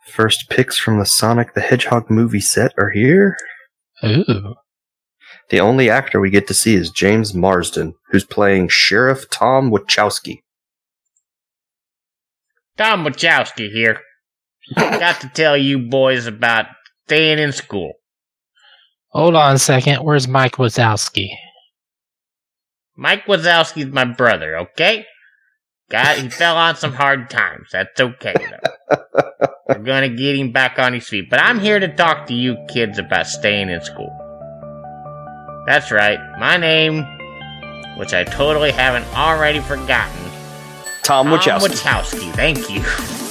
First picks from the Sonic the Hedgehog movie set are here. Ooh. The only actor we get to see is James Marsden, who's playing Sheriff Tom Wachowski. Tom Wachowski here. Got to tell you boys about staying in school. Hold on a second. Where's Mike Wazowski? Mike Wazowski's my brother, okay? He fell on some hard times. That's okay, though. We're gonna get him back on his feet. But I'm here to talk to you kids about staying in school. That's right. My name, which I totally haven't already forgotten. Tom Wachowski. Wachowski, thank you.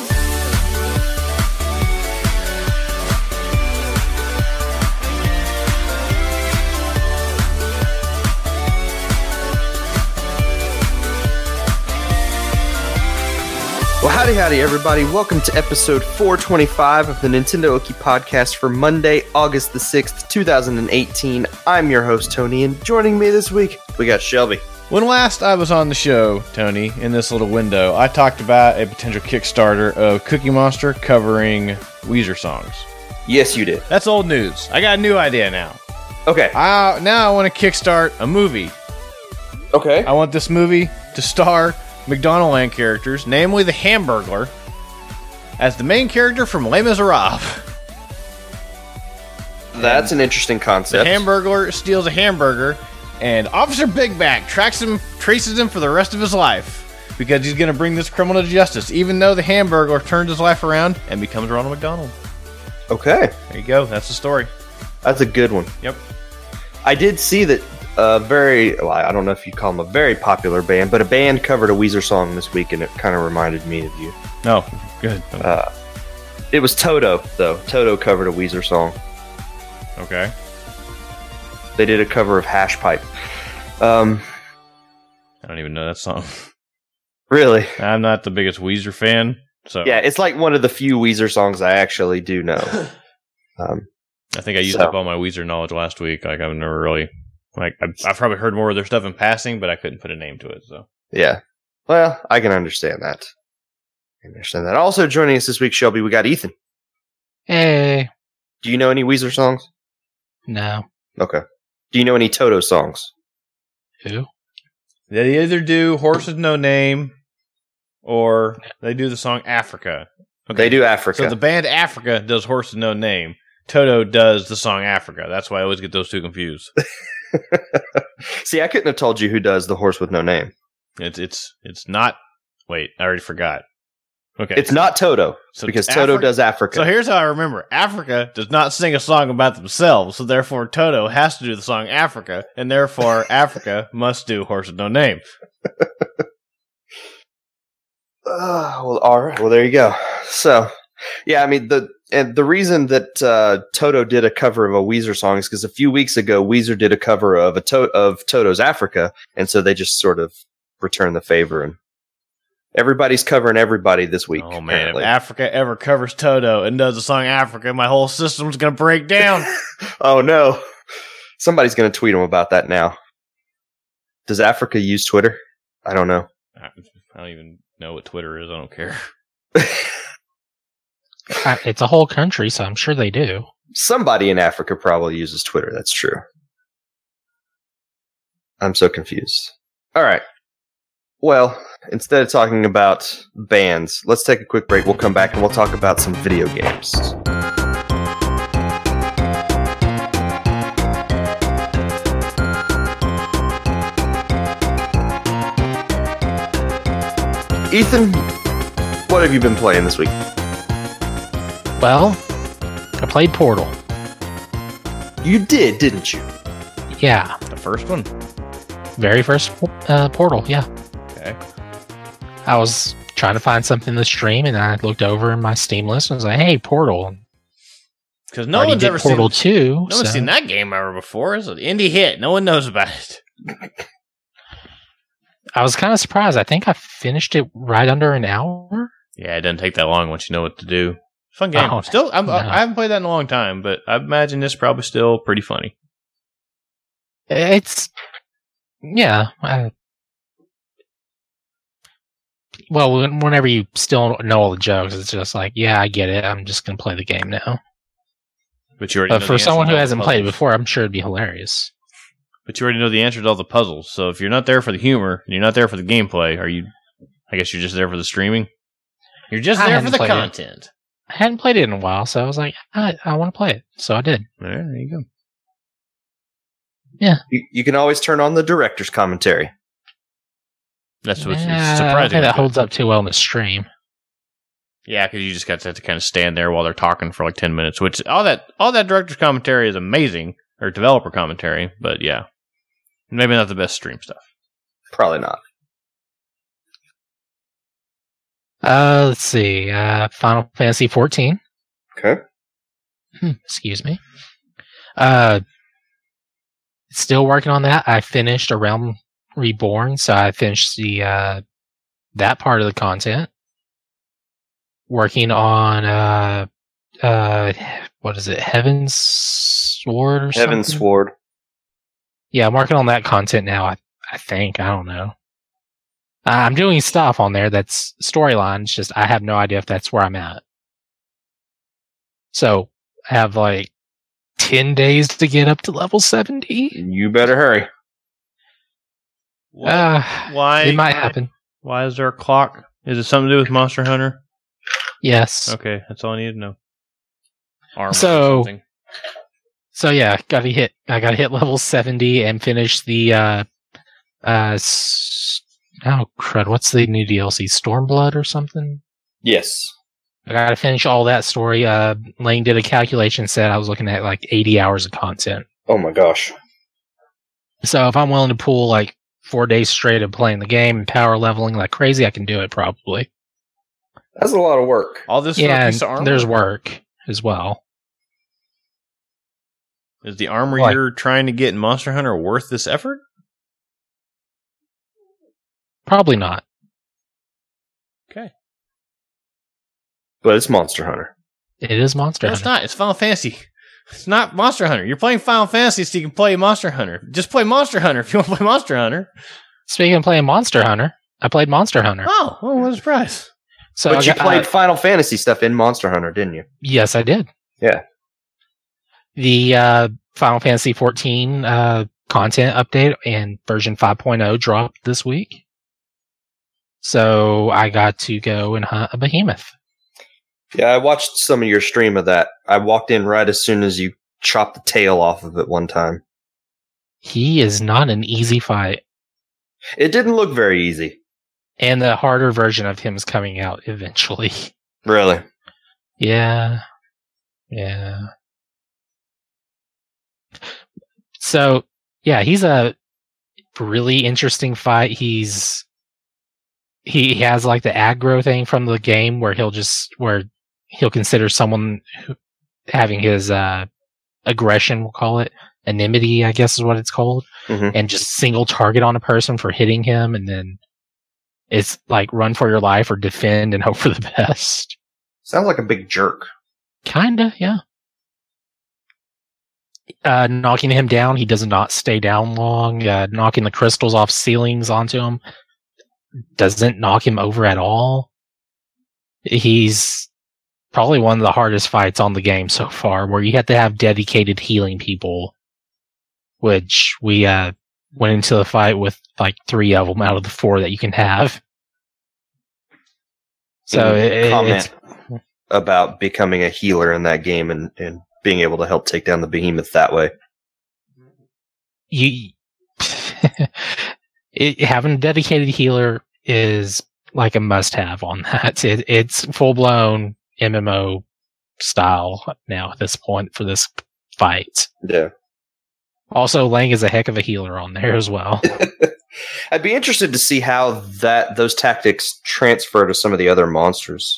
Well, howdy, everybody. Welcome to episode 425 of the Nintendo Oki podcast for Monday, August the 6th, 2018. I'm your host, Tony, and joining me this week, we got Shelby. When last I was on the show, Tony, in this little window, I talked about a potential Kickstarter of Cookie Monster covering Weezer songs. Yes, you did. That's old news. I got a new idea now. Okay. Now I want to kickstart a movie. Okay. I want this movie to star McDonaldland characters, namely the Hamburglar, as the main character from Les Miserables. That's an interesting concept. The Hamburglar steals a hamburger, and Officer Big Back traces him for the rest of his life, because he's going to bring this criminal to justice, even though the Hamburglar turns his life around and becomes Ronald McDonald. Okay. There you go. That's the story. That's a good one. Yep. I did see that I don't know if you'd call them a very popular band, but a band covered a Weezer song this week, and it kind of reminded me of you. Oh, good. It was Toto, though. Toto covered a Weezer song. Okay. They did a cover of Hash Pipe. I don't even know that song. Really? I'm not the biggest Weezer fan, so... Yeah, it's like one of the few Weezer songs I actually do know. I think I used up all my Weezer knowledge last week. Like, I've never really... I've probably heard more of their stuff in passing, but I couldn't put a name to it, so... Yeah. Well, I can understand that. Also joining us this week, Shelby, we got Ethan. Hey. Do you know any Weezer songs? No. Okay. Do you know any Toto songs? Who? They either do Horse with No Name, or they do the song Africa. Okay. They do Africa. So the band Africa does Horse with No Name. Toto does the song Africa. That's why I always get those two confused. See, I couldn't have told you who does the Horse with No Name. It's not... Wait, I already forgot. Okay. It's not Toto, so because Toto does Africa. So here's how I remember. Africa does not sing a song about themselves, so therefore Toto has to do the song Africa, and therefore Africa must do Horse with No Name. Well, all right. Well, there you go. So, yeah, I mean, the reason that Toto did a cover of a Weezer song is because a few weeks ago, Weezer did a cover of of Toto's Africa, and so they just sort of returned the favor, and everybody's covering everybody this week. Oh, man, if Africa ever covers Toto and does the song Africa, my whole system's going to break down. Oh, no. Somebody's going to tweet them about that now. Does Africa use Twitter? I don't know. I don't even know what Twitter is. I don't care. It's a whole country, so I'm sure they do. Somebody in Africa probably uses Twitter. That's true. I'm so confused. All right. Well, instead of talking about bands, let's take a quick break. We'll come back and we'll talk about some video games. Ethan, what have you been playing this week? Well, I played Portal. You did, didn't you? Yeah. The first one? Very first Portal, yeah. Okay. I was trying to find something to stream, and I looked over in my Steam list and was like, hey, Portal. Because no one's ever Portal 2. No one's seen that game ever before. It's an indie hit. No one knows about it. I was kind of surprised. I think I finished it right under an hour. Yeah, it doesn't take that long once you know what to do. Fun game. Oh, Still, no. I haven't played that in a long time, but I imagine this is probably still pretty funny. It's... Yeah. Well, whenever you still know all the jokes, it's just like, yeah, I get it. I'm just going to play the game now. But you already know For the someone answer who to all hasn't the played it puzzles. before, I'm sure it'd be hilarious. But you already know the answer to all the puzzles. So if you're not there for the humor, and you're not there for the gameplay, are you? I guess you're just there for the streaming. You're just I there hadn't for the played it. content. I hadn't played it in a while, so I was like, I want to play it. So I did. Yeah, there you go. You can always turn on the director's commentary. That's what's I don't surprising. think that holds up too well in the stream. Yeah, because you just got to have to kind of stand there while they're talking for like 10 minutes. Which all that director's commentary is amazing, or developer commentary. But yeah, maybe not the best stream stuff. Probably not. Let's see. Final Fantasy 14. Okay. Excuse me. Still working on that. I finished A Realm Reborn, so I finished the that part of the content. Working on what is it? Heaven's Sword or something? Heaven's Sword. Yeah, I'm working on that content now. I think. I don't know. I'm doing stuff on there that's storyline. It's just I have no idea if that's where I'm at. So I have like 10 days to get up to level 70. You better hurry. Why? It might happen. Why is there a clock? Is it something to do with Monster Hunter? Yes. Okay, that's all I need to know. Armor So- or something. So yeah, I gotta hit level 70 and finish the oh crud, what's the new DLC? Stormblood or something? Yes. I gotta finish all that story. Lane did a calculation, said I was looking at like 80 hours of content. Oh my gosh. So if I'm willing to pull like 4 days straight of playing the game and power leveling like crazy, I can do it probably. That's a lot of work. All this for Yeah, a piece of armor? and there's work as well. Is the armor Like- you're trying to get in Monster Hunter worth this effort? Probably not. Okay. But it's Monster Hunter. It is Monster No, it's Hunter. not. It's Final Fantasy. It's not Monster Hunter. You're playing Final Fantasy so you can play Monster Hunter. Just play Monster Hunter if you want to play Monster Hunter. Speaking of playing Monster Hunter, I played Monster Hunter. Oh, what a surprise. So But I you got- played Final Fantasy stuff in Monster Hunter, didn't you? yes, I did. Yeah. The Final Fantasy 14 content update and version 5.0 dropped this week. So I got to go and hunt a behemoth. Yeah, I watched some of your stream of that. I walked in right as soon as you chopped the tail off of it one time. He is not an easy fight. It didn't look very easy. And the harder version of him is coming out eventually. Really. Yeah. Yeah. So, yeah, he's a really interesting fight. He has like the aggro thing from the game where he'll consider someone having his aggression, we'll call it enmity, I guess is what it's called, Mhm. and just single target on a person for hitting him, and then it's like run for your life or defend and hope for the best. Sounds like a big jerk. Kinda, yeah. Knocking him down, he does not stay down long. Knocking the crystals off ceilings onto him doesn't knock him over at all. He's probably one of the hardest fights on the game so far, where you have to have dedicated healing people, which we went into the fight with like 3 of them out of the 4 that you can have. So Comment about becoming a healer in that game and being able to help take down the behemoth that way. you having a dedicated healer is like a must-have on that. It's full-blown MMO style now at this point for this fight. Yeah. Also, Lang is a heck of a healer on there as well. I'd be interested to see how those tactics transfer to some of the other monsters.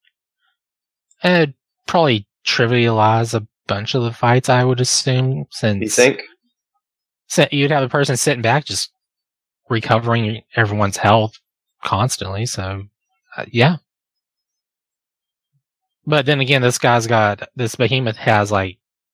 Probably trivialize a bunch of the fights, I would assume. Since You think? you'd have a person sitting back just recovering everyone's health constantly. So, yeah. But then again, this behemoth has like,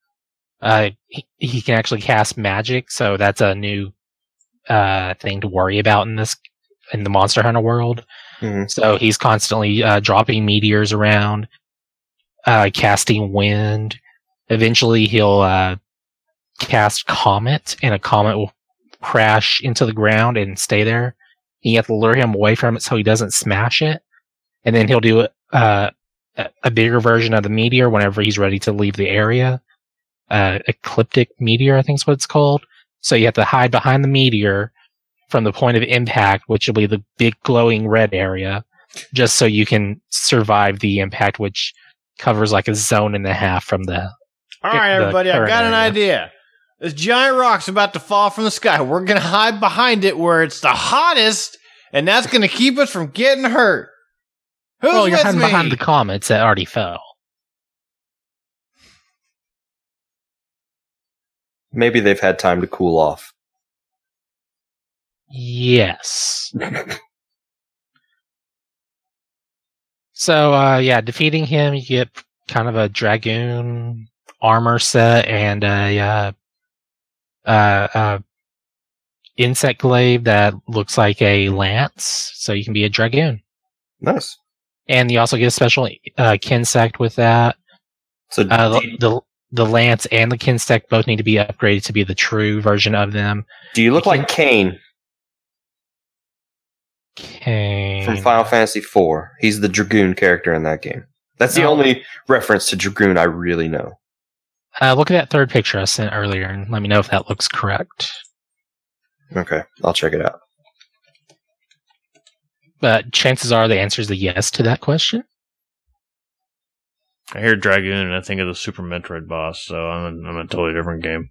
he can actually cast magic, so that's a new thing to worry about in the Monster Hunter world. Mhm. So he's constantly dropping meteors around, casting wind. Eventually, he'll cast Comet, and a comet will crash into the ground and stay there. You have to lure him away from it so he doesn't smash it. And then he'll do a bigger version of the meteor whenever he's ready to leave the area. Ecliptic meteor, I think is what it's called. So you have to hide behind the meteor from the point of impact, which will be the big glowing red area, just so you can survive the impact, which covers like a zone and a half from the. All right, everybody, I've got an idea. This giant rock's about to fall from the sky. We're going to hide behind it where it's the hottest, and that's going to keep us from getting hurt. Who's Well, you're with hiding me? behind the comets that already fell. Maybe they've had time to cool off. Yes. So, defeating him, you get kind of a dragoon armor set and a insect glaive that looks like a lance, so you can be a dragoon. Nice. And you also get a special kinsect with that. So The lance and the kinsect both need to be upgraded to be the true version of them. do you look like Kane Okay. from Final Fantasy IV? He's the Dragoon character in that game. That's the No. only reference to Dragoon I really know. Look at that third picture I sent earlier and let me know if that looks correct. Okay, I'll check it out. But chances are the answer is a yes to that question. I hear Dragoon and I think of the Super Metroid boss, so I'm in a totally different game.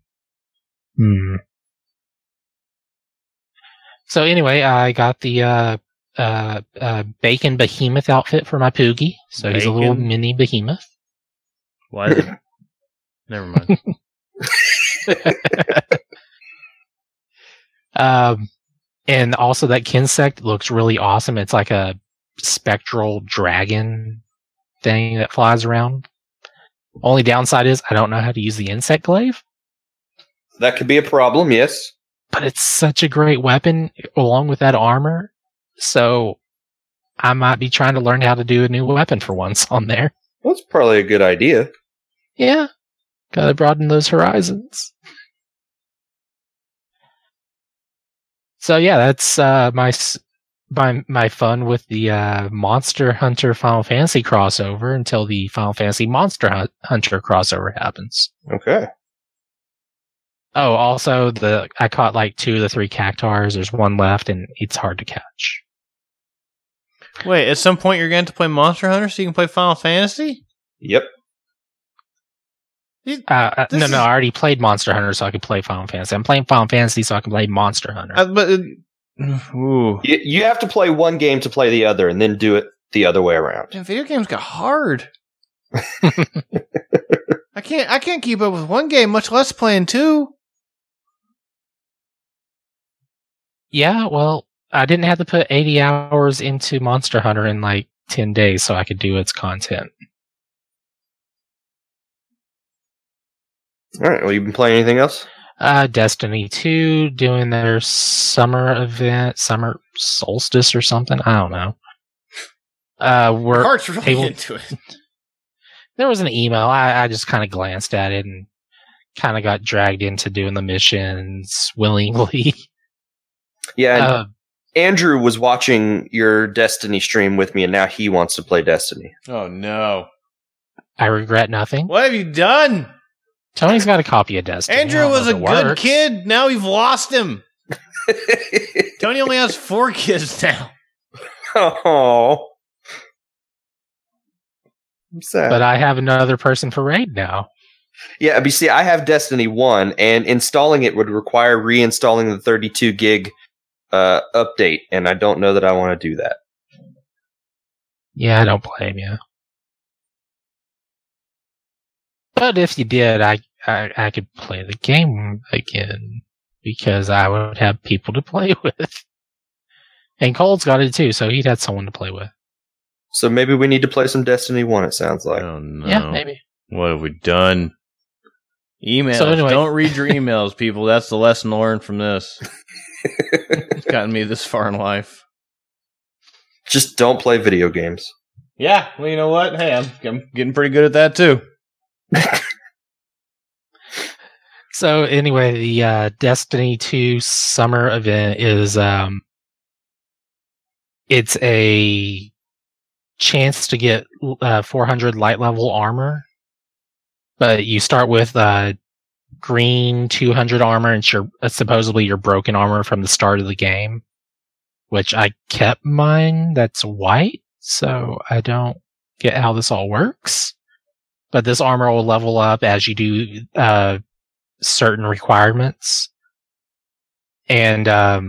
So anyway, I got the bacon behemoth outfit for my Poogie. So he's a little Bacon? mini behemoth. Why is it? Never mind. And also that kinsect looks really awesome. It's like a spectral dragon thing that flies around. Only downside is I don't know how to use the insect glaive, That could be a problem, yes. but it's such a great weapon along with that armor. So I might be trying to learn how to do a new weapon for once on there. Well, that's probably a good idea. Yeah. Gotta broaden those horizons. So yeah, that's my fun with the Monster Hunter Final Fantasy crossover until the Final Fantasy Monster Hunter crossover happens. Okay. Oh, also I caught like 2 of the 3 cactars. There's one left, and it's hard to catch. Wait, at some point you're going to play Monster Hunter so you can play Final Fantasy? Yep. No, I already played Monster Hunter, so I could play Final Fantasy. I'm playing Final Fantasy, so I can play Monster Hunter. Ooh. You have to play one game to play the other, and then do it the other way around. Damn, video games got hard. I can't keep up with one game, much less playing 2. Yeah, well, I didn't have to put 80 hours into Monster Hunter in like 10 days so I could do its content. All right. Well, you been playing anything else? Destiny 2 doing their summer event, summer solstice or something. I don't know. We're Heart's really able- into it. There was an email. I just kind of glanced at it and kind of got dragged into doing the missions willingly. Yeah. And Andrew was watching your Destiny stream with me, and now he wants to play Destiny. Oh no. I regret nothing. What have you done? Tony's got a copy of Destiny. Andrew was a good kid. Now we've lost him. Tony only has 4 kids now. Oh. I'm sad. But I have another person for raid now. Yeah, but you see, I have Destiny 1, and installing it would require reinstalling the 32 gig update, and I don't know that I want to do that. Yeah, I don't blame you. But if you did, I could play the game again because I would have people to play with. And Cole's got it too, so he'd have someone to play with. So maybe we need to play some Destiny 1, it sounds like. Oh no. Yeah, maybe. What have we done? Emails. So anyway- Don't read your emails, people. That's the lesson learned from this. It's gotten me this far in life. Just don't play video games. Yeah, well, you know what? Hey, I'm getting pretty good at that too. So anyway, the Destiny 2 summer event is it's a chance to get 400 light level armor, but you start with green 200 armor, and supposedly your broken armor from the start of the game, which I kept mine. That's white, so I don't get how this all works. But this armor will level up as you do certain requirements. And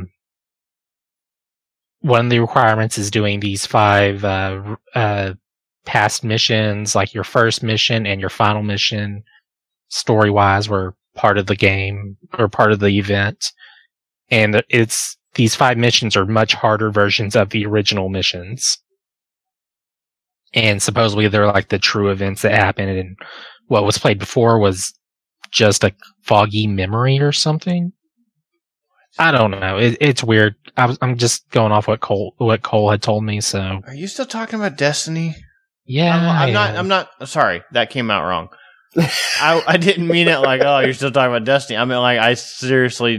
one of the requirements is doing these 5 past missions, like your first mission and your final mission, story-wise, were part of the game or part of the event. And these 5 missions are much harder versions of the original missions. And supposedly they're like the true events that happened, and what was played before was just a foggy memory or something. I don't know. It's weird. I'm just going off what Cole had told me. So, are you still talking about Destiny? Yeah, I'm not. Sorry, that came out wrong. I didn't mean it like, oh, you're still talking about Destiny. I mean, like, I seriously.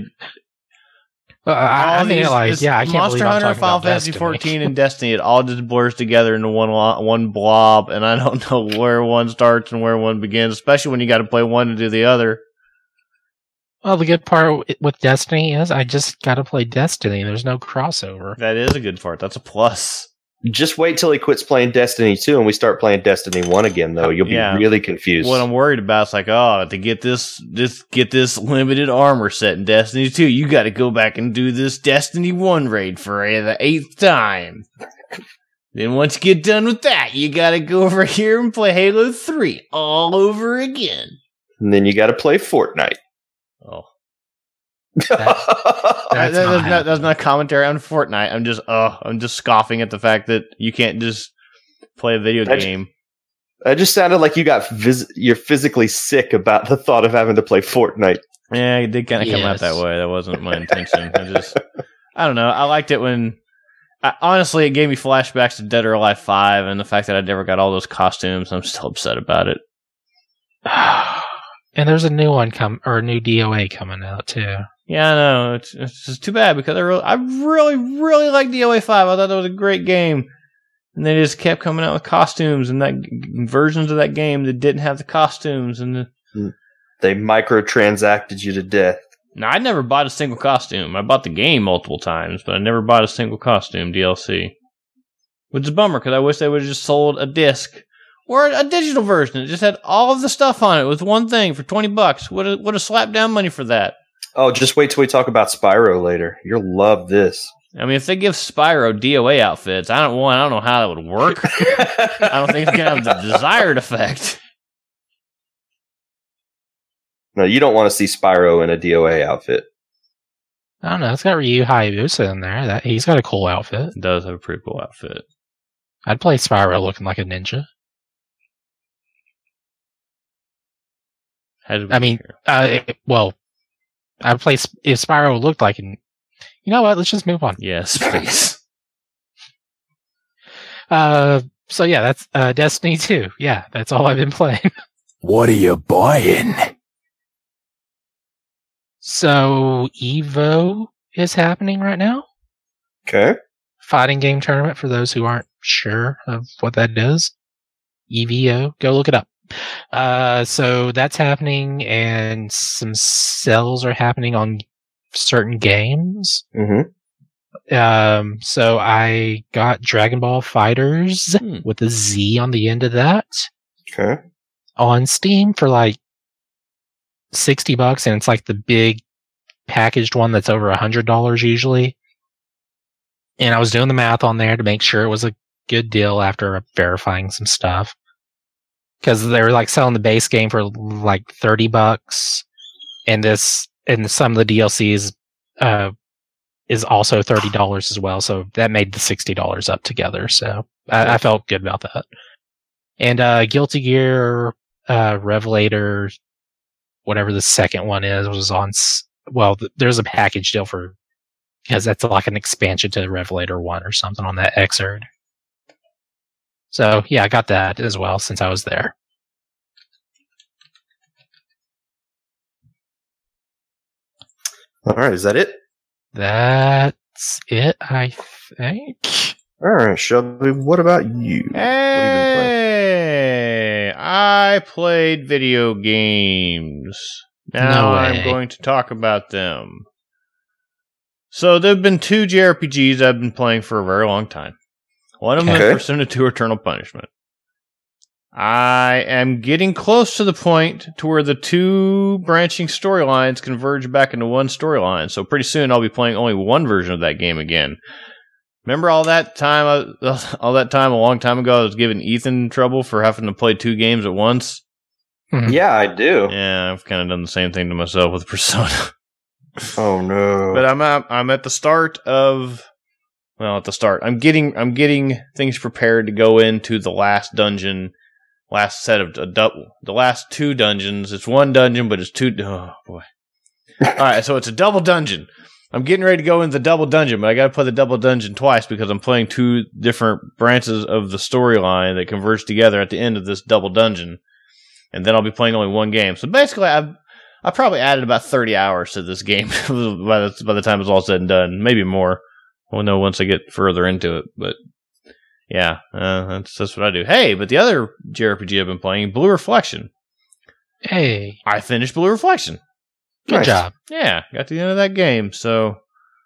I mean, like, yeah, I can't Monster believe I'm Hunter, talking Final about Fantasy Destiny. 14, and Destiny. It all just blurs together into one blob, and I don't know where one starts and where one begins. Especially when you got to play one to do the other. Well, the good part with Destiny is I just got to play Destiny. There's no crossover. That is a good part. That's a plus. Just wait till he quits playing Destiny 2 and we start playing Destiny 1 again, though. You'll be really confused. What I'm worried about is like, oh, to get this limited armor set in Destiny 2, you got to go back and do this Destiny 1 raid for the 8th time. Then once you get done with that, you got to go over here and play Halo 3 all over again. And then you got to play Fortnite. Oh. That's That's not commentary on Fortnite. I'm just scoffing at the fact that you can't just play a video game. That just sounded like you're physically sick about the thought of having to play Fortnite. Yeah, it did kind of come out that way. That wasn't my intention. I don't know. I liked it when. Honestly, it gave me flashbacks to Dead or Alive 5, and the fact that I never got all those costumes. I'm still upset about it. And there's a new one a new DOA coming out too. Yeah, I know. It's just too bad because I really, really like DOA 5. I thought that was a great game. And they just kept coming out with costumes and versions of that game that didn't have the costumes. And they microtransacted you to death. No, I never bought a single costume. I bought the game multiple times, but I never bought a single costume DLC. Which is a bummer because I wish they would have just sold a disc or a digital version. It just had all of the stuff on it with one thing for $20. Would have slapped down money for that. Oh, just wait till we talk about Spyro later. You'll love this. I mean, if they give Spyro DOA outfits, I don't know how that would work. I don't think it's going to have the desired effect. No, you don't want to see Spyro in a DOA outfit. I don't know. It's got Ryu Hayabusa in there. He's got a cool outfit. It does have a pretty cool outfit. I'd play Spyro looking like a ninja. I mean, I'd play if Spyro looked like an. You know what? Let's just move on. Yes, please. So yeah, that's Destiny 2. Yeah, that's all I've been playing. What are you buying? So EVO is happening right now. Okay. Fighting game tournament for those who aren't sure of what that is. EVO. Go look it up. So that's happening, and some sales are happening on certain games. Mm-hmm. So I got Dragon Ball Fighters with a Z on the end of that. Okay. On Steam for like $60, and it's like the big packaged one that's over $100 usually. And I was doing the math on there to make sure it was a good deal after verifying some stuff. Because they were like selling the base game for like $30, and some of the DLCs is also $30 as well. So that made the $60 up together. So I felt good about that. And Guilty Gear Revelator, whatever the second one is, was on. Well, there's a package deal for because that's like an expansion to Revelator 1 or something on that Xrd. So, yeah, I got that as well since I was there. All right, is that it? That's it, I think. All right, Shelby, what about you? What have you been playing? Hey, I played video games. Now No I'm way. going to talk about them. So there have been 2 JRPGs I've been playing for a very long time. One of them Okay. is Persona 2 Eternal Punishment. I am getting close to the point to where the 2 branching storylines converge back into one storyline. So pretty soon I'll be playing only one version of that game again. Remember all that time a long time ago I was giving Ethan trouble for having to play 2 games at once? Yeah, I do. Yeah, I've kind of done the same thing to myself with Persona. Oh no! But I'm at the start of, well, at the start. I'm getting things prepared to go into the last dungeon, last set of the last 2 dungeons. It's 1 dungeon, but it's 2. Oh boy! All right, so it's a double dungeon. I'm getting ready to go into the double dungeon, but I got to play the double dungeon twice because I'm playing 2 different branches of the storyline that converge together at the end of this double dungeon, and then I'll be playing only 1 game. So basically, I probably added about 30 hours to this game by the time it's all said and done. Maybe more. We'll know once I get further into it. But yeah, that's what I do. Hey, but the other JRPG I've been playing, Blue Reflection. Hey, I finished Blue Reflection. good Nice. job. Yeah, got to the end of that game. So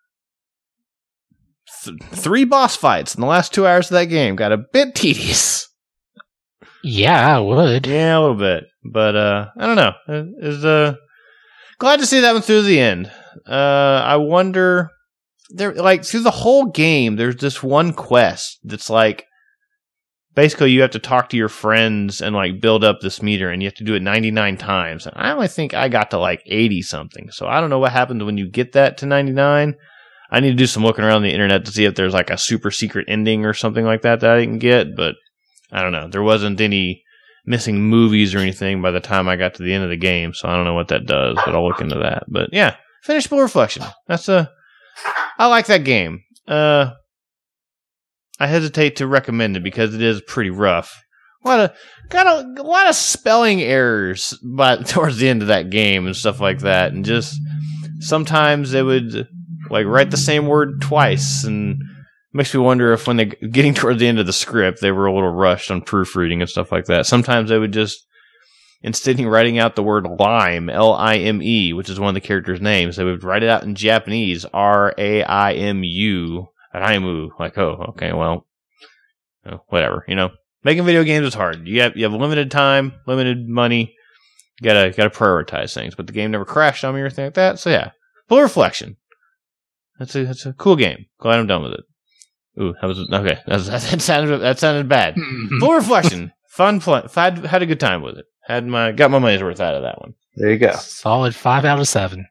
3 boss fights in the last 2 hours of that game. Got a bit tedious. Yeah, I would. Yeah, a little bit. But I don't know. It's glad to see that one through the end. I wonder, there, like, through the whole game, there's this one quest that's like, basically you have to talk to your friends and like build up this meter, and you have to do it 99 times. And I only think I got to like 80 something. So I don't know what happens when you get that to 99. I need to do some looking around the internet to see if there's like a super secret ending or something like that I can get. But I don't know. There wasn't any missing movies or anything by the time I got to the end of the game, so I don't know what that does, but I'll look into that. But yeah, finished Blue Reflection. I like that game. I hesitate to recommend it because it is pretty rough. Got a lot of spelling errors towards the end of that game and stuff like that, and just sometimes they would like write the same word twice, and makes me wonder if when they're getting toward the end of the script, they were a little rushed on proofreading and stuff like that. Sometimes they would just, instead of writing out the word lime, L-I-M-E, which is one of the characters' names, they would write it out in Japanese, R-A-I-M-U, Raimu. Like, oh, okay, well, whatever, you know. Making video games is hard. You have limited time, limited money. You gotta prioritize things. But the game never crashed on me or anything like that. So yeah, Blue Reflection. That's a cool game. Glad I'm done with it. Ooh, that was okay. That sounded bad. Blue Reflection, fun play. Had a good time with it. Got my money's worth out of that one. There you go. Solid 5 out of 7.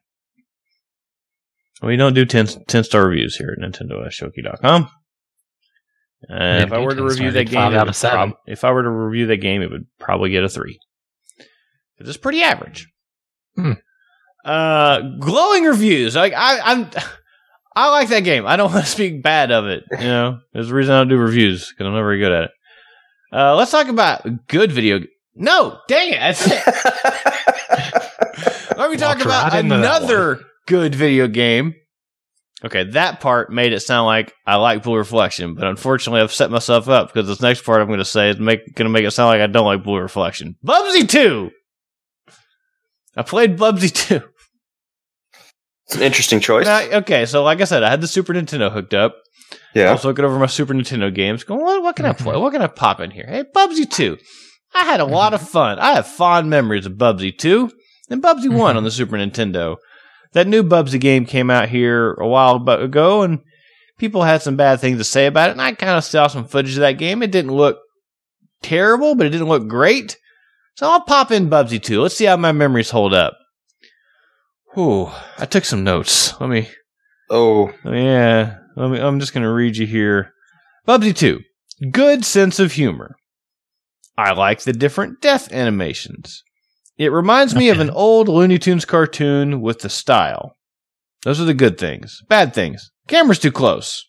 We don't do 10-star reviews here at Nintendo.Shoki.com. If I were to review that game, 5 out of 7. If I were to review that game, it would probably get a 3. It's pretty average. Glowing reviews. Like I like that game. I don't want to speak bad of it. You know, there's a reason I don't do reviews because I'm not very good at it. Let's talk about good video. No, dang it! That's it. Let me talk about another good video game. Okay, that part made it sound like I like Blue Reflection, but unfortunately, I've set myself up because this next part I'm going to say is going to make it sound like I don't like Blue Reflection. Bubsy 2. I played Bubsy 2. It's an interesting choice. Okay, so like I said, I had the Super Nintendo hooked up. I Yeah. was looking over my Super Nintendo games, going, what can I play? What can I pop in here? Hey, Bubsy 2. I had a lot of fun. I have fond memories of Bubsy 2 and Bubsy 1 on the Super Nintendo. That new Bubsy game came out here a while ago, and people had some bad things to say about it, and I kind of saw some footage of that game. It didn't look terrible, but it didn't look great. So I'll pop in Bubsy 2. Let's see how my memories hold up. Whew, I took some notes. I'm just going to read you here. Bubsy 2. Good sense of humor. I like the different death animations. It reminds me of an old Looney Tunes cartoon with the style. Those are the good things. Bad things. Camera's too close.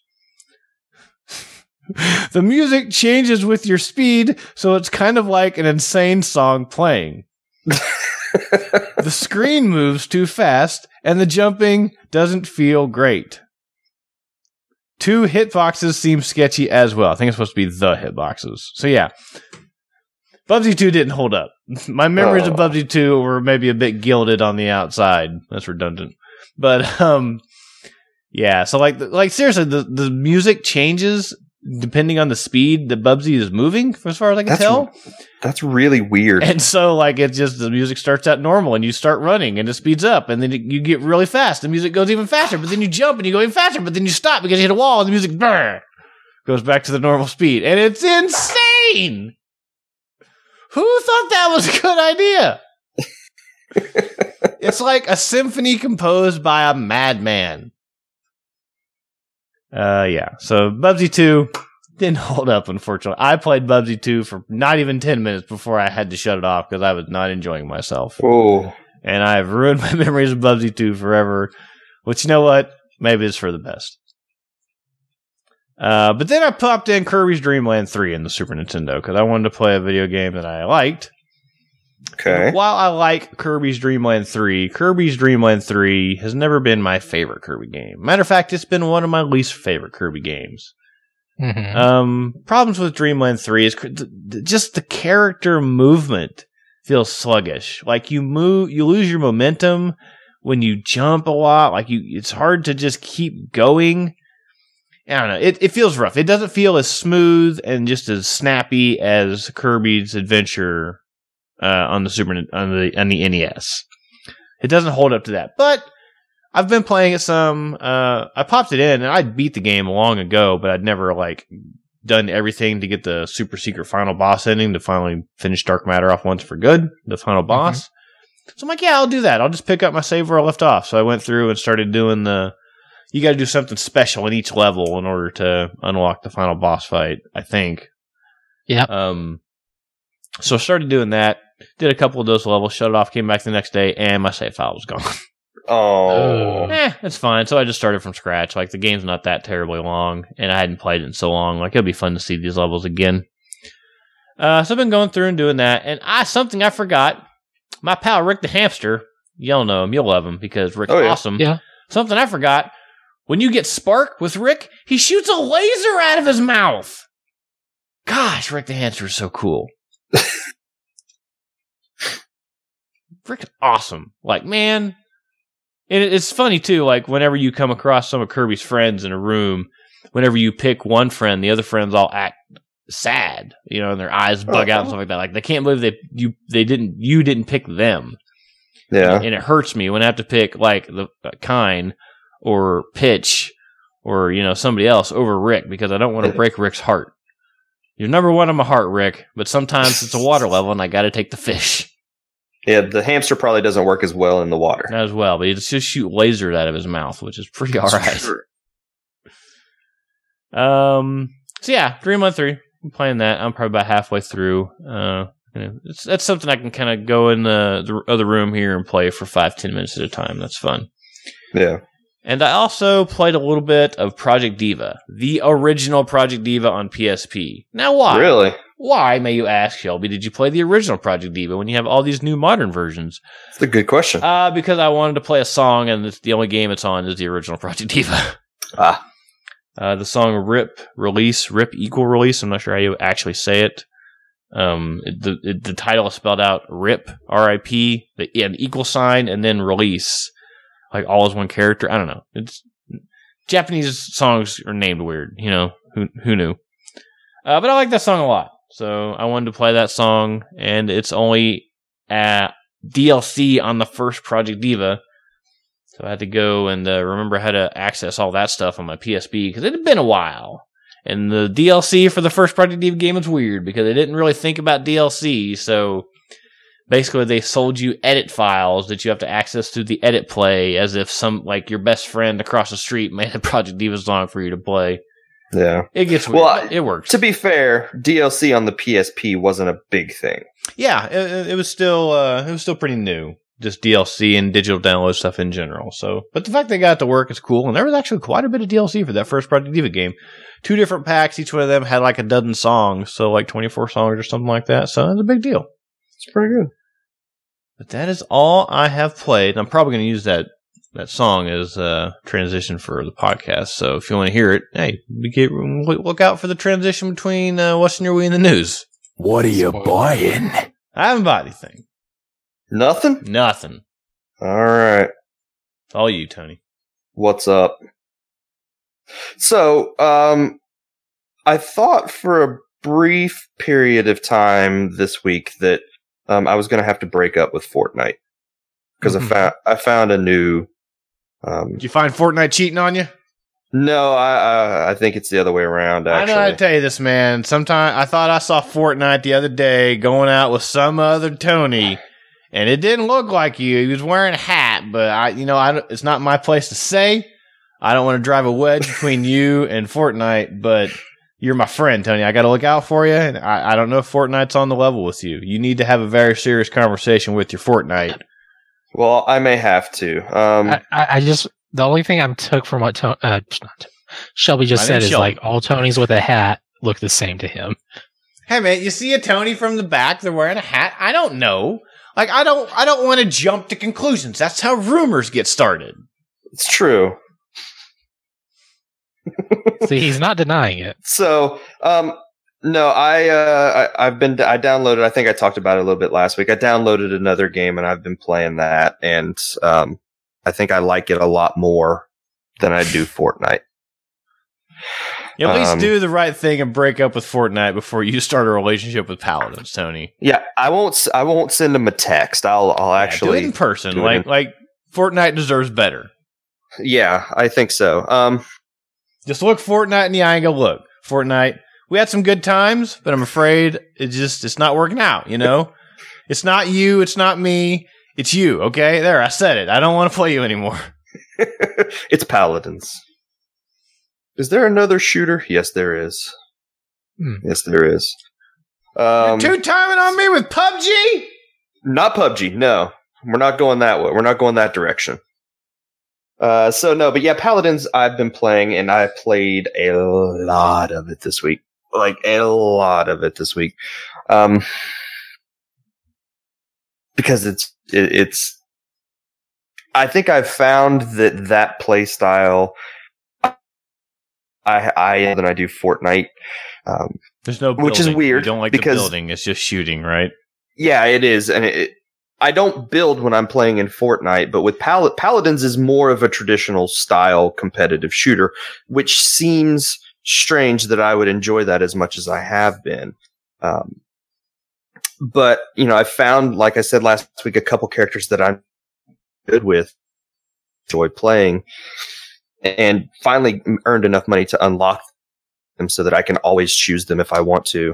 The music changes with your speed, so it's kind of like an insane song playing. The screen moves too fast, and the jumping doesn't feel great. 2 hitboxes seem sketchy as well. I think it's supposed to be the hitboxes. So yeah, Bubsy 2 didn't hold up. My memories of Bubsy 2 were maybe a bit gilded on the outside. That's redundant. But yeah, so like seriously, the music changes depending on the speed that Bubsy is moving, as far as I can tell. That's really weird. And so, like, it's just the music starts out normal, and you start running, and it speeds up, and then you get really fast. The music goes even faster, but then you jump, and you go even faster, but then you stop because you hit a wall, and the music goes back to the normal speed. And it's insane! Who thought that was a good idea? It's like a symphony composed by a madman. Yeah. So Bubsy 2 didn't hold up, unfortunately. I played Bubsy 2 for not even 10 minutes before I had to shut it off because I was not enjoying myself. Oh. And I've ruined my memories of Bubsy 2 forever, which, you know what? Maybe it's for the best. But then I popped in Kirby's Dream Land 3 in the Super Nintendo because I wanted to play a video game that I liked. Okay. But while I like Kirby's Dream Land 3, Kirby's Dream Land 3 has never been my favorite Kirby game. Matter of fact, it's been one of my least favorite Kirby games. Mm-hmm. Problems with Dreamland 3 is just the character movement feels sluggish. Like you lose your momentum when you jump a lot. Like it's hard to just keep going. I don't know. It feels rough. It doesn't feel as smooth and just as snappy as Kirby's Adventure on the NES. It doesn't hold up to that, but I've been playing it some. I popped it in, and I beat the game long ago, but I'd never done everything to get the super secret final boss ending to finally finish Dark Matter off once for good, the final boss. Mm-hmm. So I'm like, yeah, I'll do that. I'll just pick up my save where I left off. So I went through and started doing you got to do something special in each level in order to unlock the final boss fight, I think. Yeah. So I started doing that, did a couple of those levels, shut it off, came back the next day, and my save file was gone. Oh. It's fine. So I just started from scratch. Like, the game's not that terribly long, and I hadn't played it in so long. Like, it'll be fun to see these levels again. So I've been going through and doing that, and something I forgot. My pal Rick the Hamster, you'll know him, you'll love him, because Rick's awesome. Yeah. Something I forgot. When you get Spark with Rick, he shoots a laser out of his mouth. Gosh, Rick the Hamster is so cool. Rick's awesome. Like, man. And it's funny, too, like, whenever you come across some of Kirby's friends in a room, whenever you pick one friend, the other friends all act sad, and their eyes bug out and stuff like that. Like, they can't believe you didn't pick them. Yeah. And it hurts me when I have to pick, like, the Kine or Pitch or, somebody else over Rick because I don't want to break Rick's heart. You're number one on my heart, Rick, but sometimes it's a water level and I got to take the fish. Yeah, the hamster probably doesn't work as well in the water. Not as well, but he just shoot lasers out of his mouth, which is pretty alright. Sure. So yeah, Dreamland 3. I'm playing that. I'm probably about halfway through. That's something I can kind of go in the other room here and play for 5-10 minutes at a time. That's fun. Yeah. And I also played a little bit of Project Diva, the original Project Diva on PSP. Now, why? Really? Why, may you ask, Shelby, did you play the original Project Diva when you have all these new modern versions? That's a good question. Because I wanted to play a song, and the only game it's on is the original Project Diva. The song Rip Equal Release. I'm not sure how you actually say it. The title is spelled out Rip, R-I-P, an equal sign, and then release. Like all as one character. I don't know. It's Japanese songs are named weird. Who knew? But I like that song a lot. So I wanted to play that song, and it's only DLC on the first Project Diva. So I had to go and remember how to access all that stuff on my PSP because it had been a while. And the DLC for the first Project Diva game was weird because they didn't really think about DLC. So basically, they sold you edit files that you have to access through the edit play as if your best friend across the street made a Project Diva song for you to play. Yeah. It gets weird. Well, it works. To be fair, DLC on the PSP wasn't a big thing. Yeah, it was still pretty new. just DLC and digital download stuff in general. So, but the fact they got it to work is cool. And there was actually quite a bit of DLC for that first Project Diva game. 2 different packs. Each one of them had like a dozen songs. So like 24 songs or something like that. So it's a big deal. It's pretty good. But that is all I have played. I'm probably going to use that song as a transition for the podcast. So if you want to hear it, hey, look out for the transition between what's in your Wii and the news. What are you buying? I haven't bought anything. Nothing? Nothing. All right. All you, Tony. What's up? So, I thought for a brief period of time this week that I was going to have to break up with Fortnite because I found a new. Did you find Fortnite cheating on you? No, I think it's the other way around. Actually, I know how to tell you this, man. Sometime I thought I saw Fortnite the other day going out with some other Tony, and it didn't look like you. He was wearing a hat, but it's not my place to say. I don't want to drive a wedge between you and Fortnite, but you're my friend, Tony. I got to look out for you, and I don't know if Fortnite's on the level with you. You need to have a very serious conversation with your Fortnite. Well, I may have to. The only thing I took from what Shelby just said is like all Tonys with a hat look the same to him. Hey man, you see a Tony from the back? They're wearing a hat. I don't know. Like I don't want to jump to conclusions. That's how rumors get started. It's true. See, he's not denying it. So, no, I downloaded. I think I talked about it a little bit last week. I downloaded another game and I've been playing that, and I think I like it a lot more than I do Fortnite. You at least do the right thing and break up with Fortnite before you start a relationship with Paladins, Tony. Yeah, I won't send him a text. I'll actually do it in person. Like Fortnite deserves better. Yeah, I think so. Just look Fortnite in the eye and go, look, Fortnite, we had some good times, but I'm afraid it's not working out, you know? It's not you, it's not me, it's you, okay? There, I said it. I don't want to play you anymore. It's Paladins. Is there another shooter? Yes, there is. Yes, there is. You're two-timing on me with PUBG? Not PUBG, no. We're not going that way. We're not going that direction. But yeah, Paladins I've been playing, and I played a lot of it this week. Like, a lot of it this week. Because it's I think I've found that play style than I do Fortnite. There's no building. Which is weird. You don't like because the building, it's just shooting, right? Yeah, it is, and I don't build when I'm playing in Fortnite, but with Paladins is more of a traditional style competitive shooter, which seems strange that I would enjoy that as much as I have been. But, I found, like I said last week, a couple characters that I'm good with, enjoy playing, and finally earned enough money to unlock them so that I can always choose them if I want to.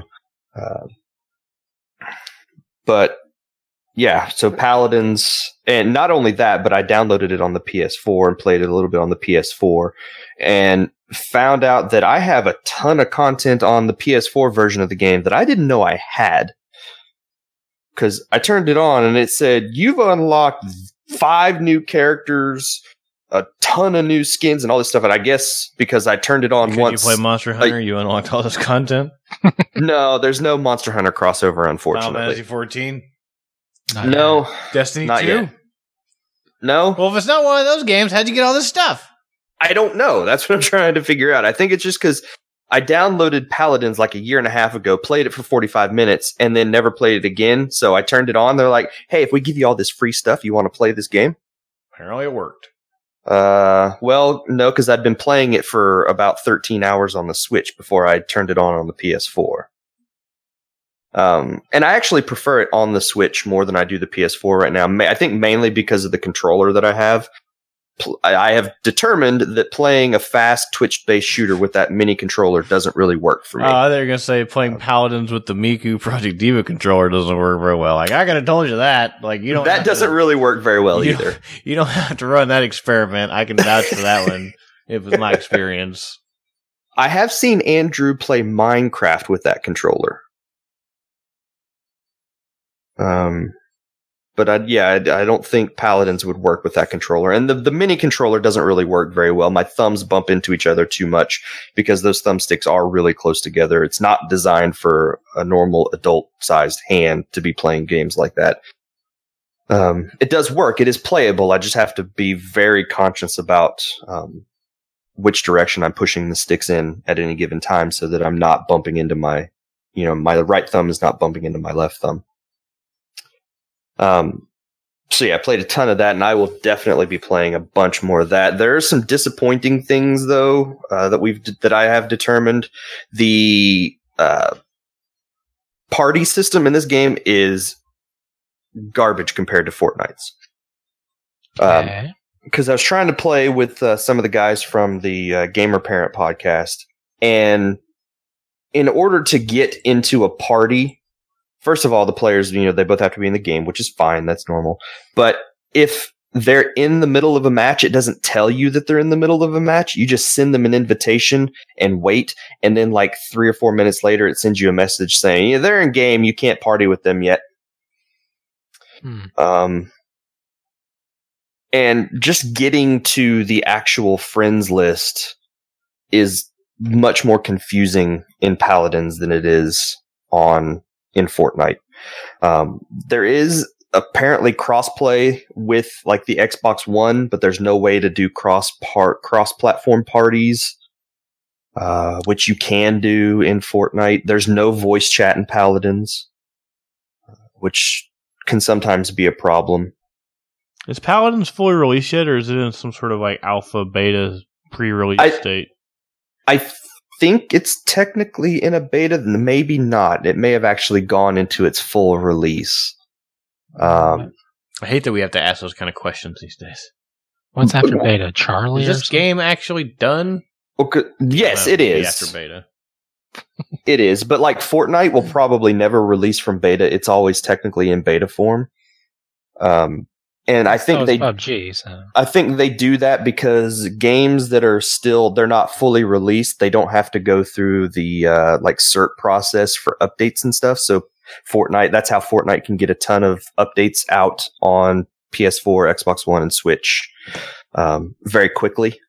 But yeah, so Paladins, and not only that, but I downloaded it on the PS4 and played it a little bit on the PS4, and found out that I have a ton of content on the PS4 version of the game that I didn't know I had. Because I turned it on and it said, you've unlocked 5 new characters, a ton of new skins and all this stuff. And I guess because I turned it on once. You play Monster Hunter, you unlocked all this content? No, there's no Monster Hunter crossover, unfortunately. Final Fantasy 14? No. Destiny 2? Yet. No. Well, if it's not one of those games, how'd you get all this stuff? I don't know. That's what I'm trying to figure out. I think it's just because I downloaded Paladins like a year and a half ago, played it for 45 minutes, and then never played it again. So I turned it on. They're like, hey, if we give you all this free stuff, you want to play this game? Apparently it worked. Well, no, because I'd been playing it for about 13 hours on the Switch before I turned it on the PS4. And I actually prefer it on the Switch more than I do the PS4 right now. I think mainly because of the controller that I have. I have determined that playing a fast Twitch-based shooter with that mini controller doesn't really work for me. I thought you were going to say playing Paladins with the Miku Project Diva controller doesn't work very well. Like, I could have told you that. Like, you don't. That doesn't really work very well either. You don't have to run that experiment. I can vouch for that one. It was my experience. I have seen Andrew play Minecraft with that controller. But I don't think Paladins would work with that controller. And the mini controller doesn't really work very well. My thumbs bump into each other too much because those thumbsticks are really close together. It's not designed for a normal adult-sized hand to be playing games like that. It does work. It is playable. I just have to be very conscious about which direction I'm pushing the sticks in at any given time so that I'm not bumping into my right thumb is not bumping into my left thumb. So yeah, I played a ton of that, and I will definitely be playing a bunch more of that. There are some disappointing things though that I have determined. The party system in this game is garbage compared to Fortnite's. Okay. Because I was trying to play with some of the guys from the Gamer Parent podcast, and in order to get into a party, first of all, the players, they both have to be in the game, which is fine. That's normal. But if they're in the middle of a match, it doesn't tell you that they're in the middle of a match. You just send them an invitation and wait. And then like 3 or 4 minutes later, it sends you a message saying, they're in game. You can't party with them yet. And just getting to the actual friends list is much more confusing in Paladins than it is in Fortnite. There is apparently crossplay with like the Xbox One, but there's no way to do cross-platform parties, which you can do in Fortnite. There's no voice chat in Paladins, which can sometimes be a problem. Is Paladins fully released yet, or is it in some sort of like alpha, beta, pre-release state? I think it's technically in a beta, maybe not. It may have actually gone into its full release. I hate that we have to ask those kind of questions these days. What's after beta? Charlie? Is this game actually done? Okay. Yes, it is. After beta. It is, but like Fortnite will probably never release from beta. It's always technically in beta form. And I think PUBG, so. I think they do that because games that are they're not fully released, they don't have to go through the like cert process for updates and stuff. So Fortnite, that's how Fortnite can get a ton of updates out on PS4, Xbox One, and Switch very quickly.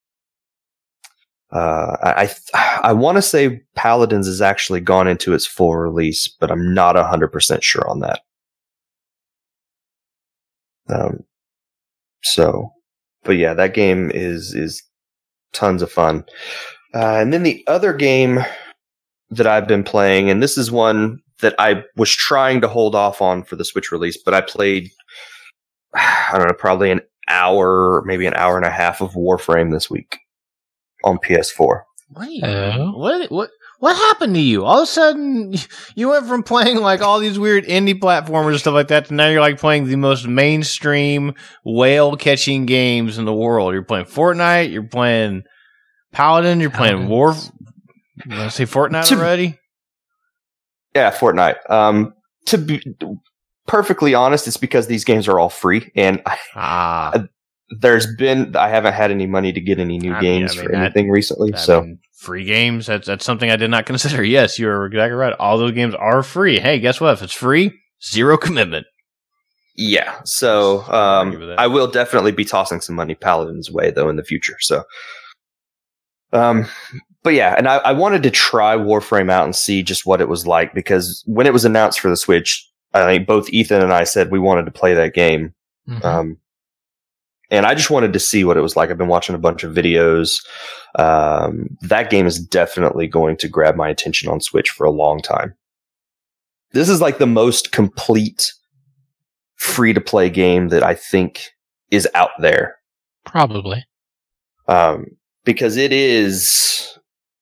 I want to say Paladins has actually gone into its full release, but I'm not 100% sure on that. But yeah, that game is tons of fun. And then the other game that I've been playing, and this is one that I was trying to hold off on for the Switch release, but I played, I don't know, probably an hour, maybe an hour and a half of Warframe this week on PS4. What happened to you? All of a sudden, you went from playing like all these weird indie platformers and stuff like that to now you're like playing the most mainstream whale-catching games in the world. You're playing Fortnite, you're playing Paladin, you're playing War. You want to say Fortnite already? Yeah, Fortnite. To be perfectly honest, it's because these games are all free, and I haven't had any money to get any new games for anything recently. Free games, that's something I did not consider. Yes, you're exactly right. All those games are free. Hey, guess what? If it's free, zero commitment. Yeah, so I will definitely be tossing some money Paladin's way, though, in the future. So, but yeah, and I wanted to try Warframe out and see just what it was like, because when it was announced for the Switch, I think both Ethan and I said we wanted to play that game. Mm-hmm. And I just wanted to see what it was like. I've been watching a bunch of videos. That game is definitely going to grab my attention on Switch for a long time. This is like the most complete free-to-play game that I think is out there. Probably. Because it is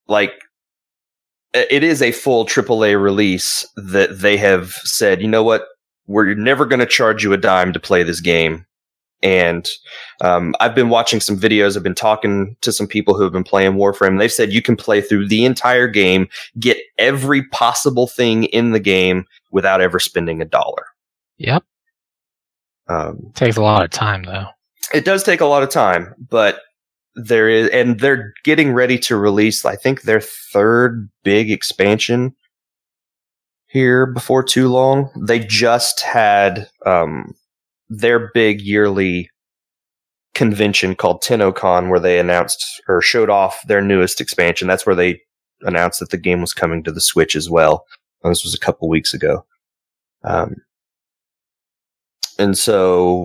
a full AAA release that they have said, you know what, we're never going to charge you a dime to play this game. And I've been watching some videos. I've been talking to some people who have been playing Warframe. They've said you can play through the entire game, get every possible thing in the game without ever spending $1. Yep. Takes a lot of time, though. It does take a lot of time, but they're getting ready to release, I think, their third big expansion here before too long. They just had their big yearly convention called TennoCon, where they announced or showed off their newest expansion. That's where they announced that the game was coming to the Switch as well. This was a couple weeks ago. And so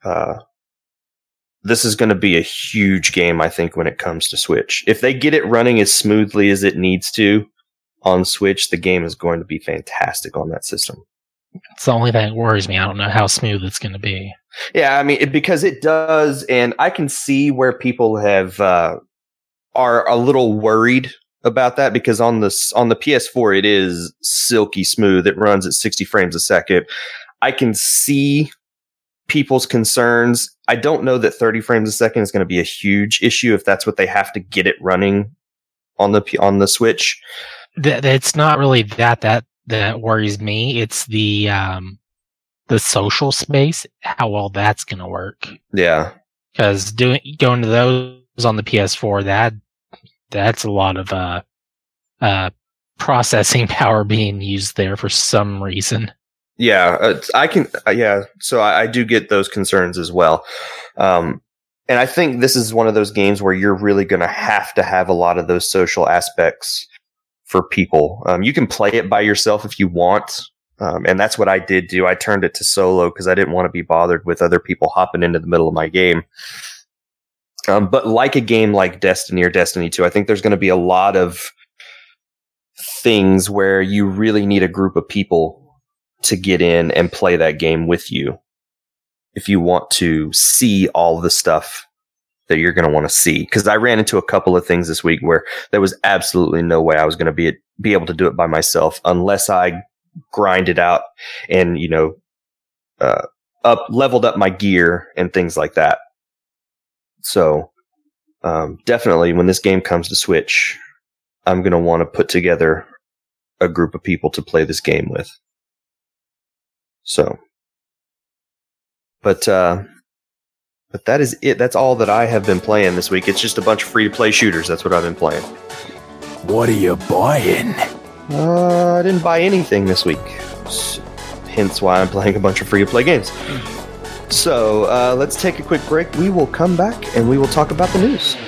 this is going to be a huge game, I think, when it comes to Switch. If they get it running as smoothly as it needs to on Switch, the game is going to be fantastic on that system. It's the only thing that worries me. I don't know how smooth it's going to be. Yeah, I mean, because it does, and I can see where people have are a little worried about that, because on the PS4 it is silky smooth. It runs at 60 frames a second. I can see people's concerns. I don't know that 30 frames a second is going to be a huge issue if that's what they have to get it running on the Switch. It's not really that worries me. It's the social space, how well that's going to work. Yeah, because going to those on the PS4, that's a lot of processing power being used there for some reason. Yeah, so I do get those concerns as well. And I think this is one of those games where you're really going to have a lot of those social aspects for people. You can play it by yourself if you want. And that's what I did do. I turned it to solo because I didn't want to be bothered with other people hopping into the middle of my game. But like a game like Destiny or Destiny 2, I think there's going to be a lot of things where you really need a group of people to get in and play that game with you if you want to see all the stuff that you're going to want to see. Because I ran into a couple of things this week where there was absolutely no way I was going to be able to do it by myself unless I grinded out and, leveled up my gear and things like that. So, definitely when this game comes to Switch, I'm going to want to put together a group of people to play this game with. So, but that is it. That's all that I have been playing this week. It's just a bunch of free-to-play shooters. That's what I've been playing. What are you buying? I didn't buy anything this week. Hence why I'm playing a bunch of free-to-play games. So, let's take a quick break. We will come back and we will talk about the news.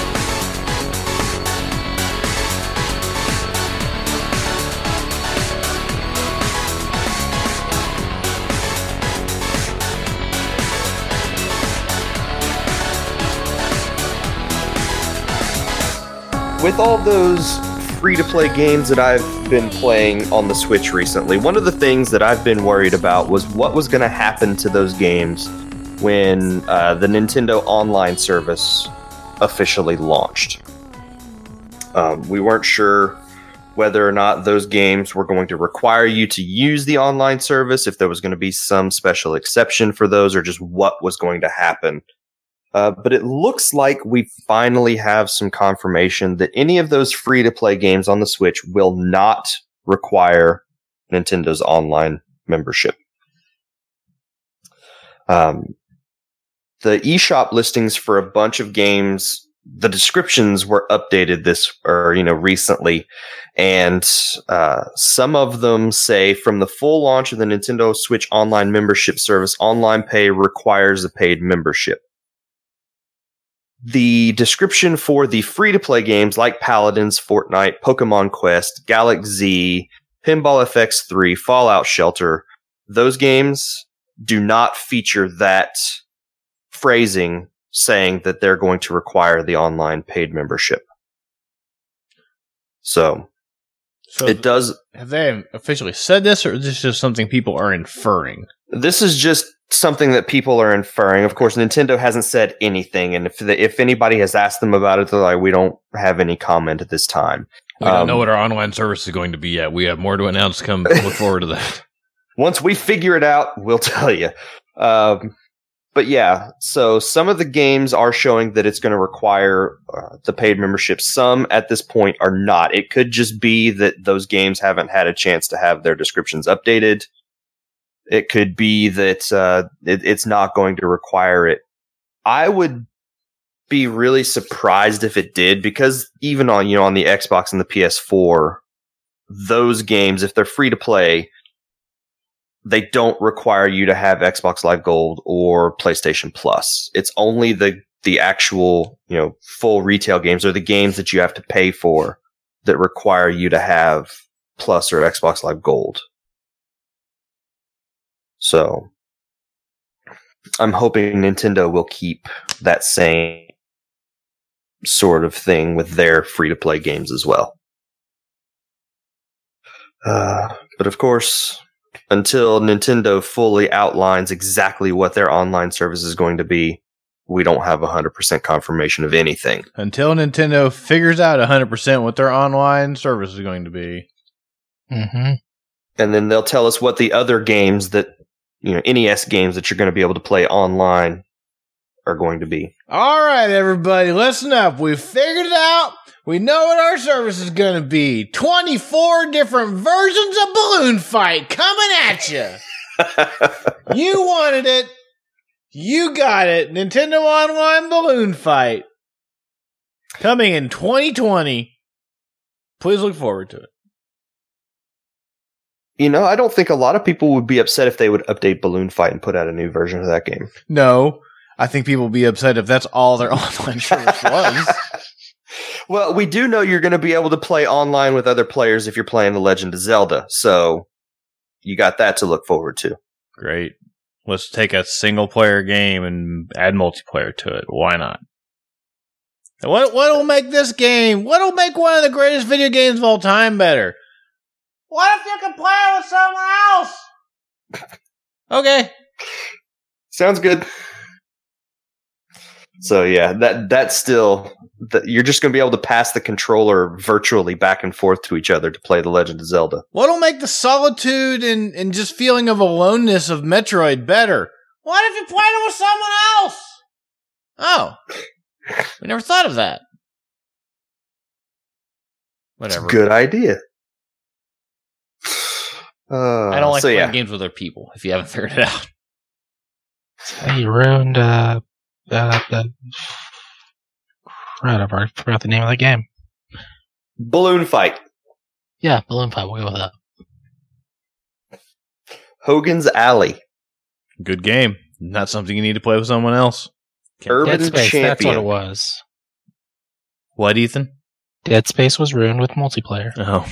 With all those free-to-play games that I've been playing on the Switch recently, one of the things that I've been worried about was what was going to happen to those games when the Nintendo Online service officially launched. We weren't sure whether or not those games were going to require you to use the online service, if there was going to be some special exception for those, or just what was going to happen. But it looks like we finally have some confirmation that any of those free-to-play games on the Switch will not require Nintendo's online membership. The eShop listings for a bunch of games, the descriptions were updated recently, and some of them say, from the full launch of the Nintendo Switch Online membership service, Online Pay requires a paid membership. The description for the free-to-play games like Paladins, Fortnite, Pokemon Quest, Galaxy Z, Pinball FX3, Fallout Shelter, those games do not feature that phrasing saying that they're going to require the online paid membership. So it does. Have they officially said this, or is this just something people are inferring? This is just something that people are inferring. Of course, Nintendo hasn't said anything, and if anybody has asked them about it, they're like, we don't have any comment at this time. We don't know what our online service is going to be yet. We have more to announce. Come look forward to that. Once we figure it out, we'll tell you. But yeah, so some of the games are showing that it's going to require the paid membership. Some at this point are not. It could just be that those games haven't had a chance to have their descriptions updated. It could be that it's not going to require it. I would be really surprised if it did, because even on the Xbox and the PS4, those games, if they're free to play, they don't require you to have Xbox Live Gold or PlayStation Plus. It's only the actual, full retail games or the games that you have to pay for that require you to have Plus or Xbox Live Gold. So I'm hoping Nintendo will keep that same sort of thing with their free-to-play games as well. But of course, until Nintendo fully outlines exactly what their online service is going to be, we don't have 100% confirmation of anything. Until Nintendo figures out 100% what their online service is going to be. Mm-hmm. And then they'll tell us what the other games that, NES games that you're going to be able to play online are going to be. All right, everybody, listen up. We figured it out. We know what our service is going to be. 24 different versions of Balloon Fight coming at you. You wanted it. You got it. Nintendo Online Balloon Fight. Coming in 2020. Please look forward to it. I don't think a lot of people would be upset if they would update Balloon Fight and put out a new version of that game. No, I think people would be upset if that's all their online service was. Well, we do know you're going to be able to play online with other players if you're playing The Legend of Zelda, so you got that to look forward to. Great. Let's take a single-player game and add multiplayer to it. Why not? What'll make this game? What'll make one of the greatest video games of all time better? What if you can play it with someone else? Okay. Sounds good. So yeah, that's still you're just going to be able to pass the controller virtually back and forth to each other to play The Legend of Zelda. What'll make the solitude and just feeling of aloneness of Metroid better? What if you played it with someone else? Oh, we never thought of that. Whatever. It's a good idea. I don't like playing games with other people. If you haven't figured it out, You ruined crap, I forgot the name of the game. Balloon Fight. Yeah, Balloon Fight. We'll go with that. Hogan's Alley. good game. Not something you need to play with someone else. Urban Dead Space, Champion. that's what it was. What, Ethan? Dead Space was ruined with multiplayer. Oh.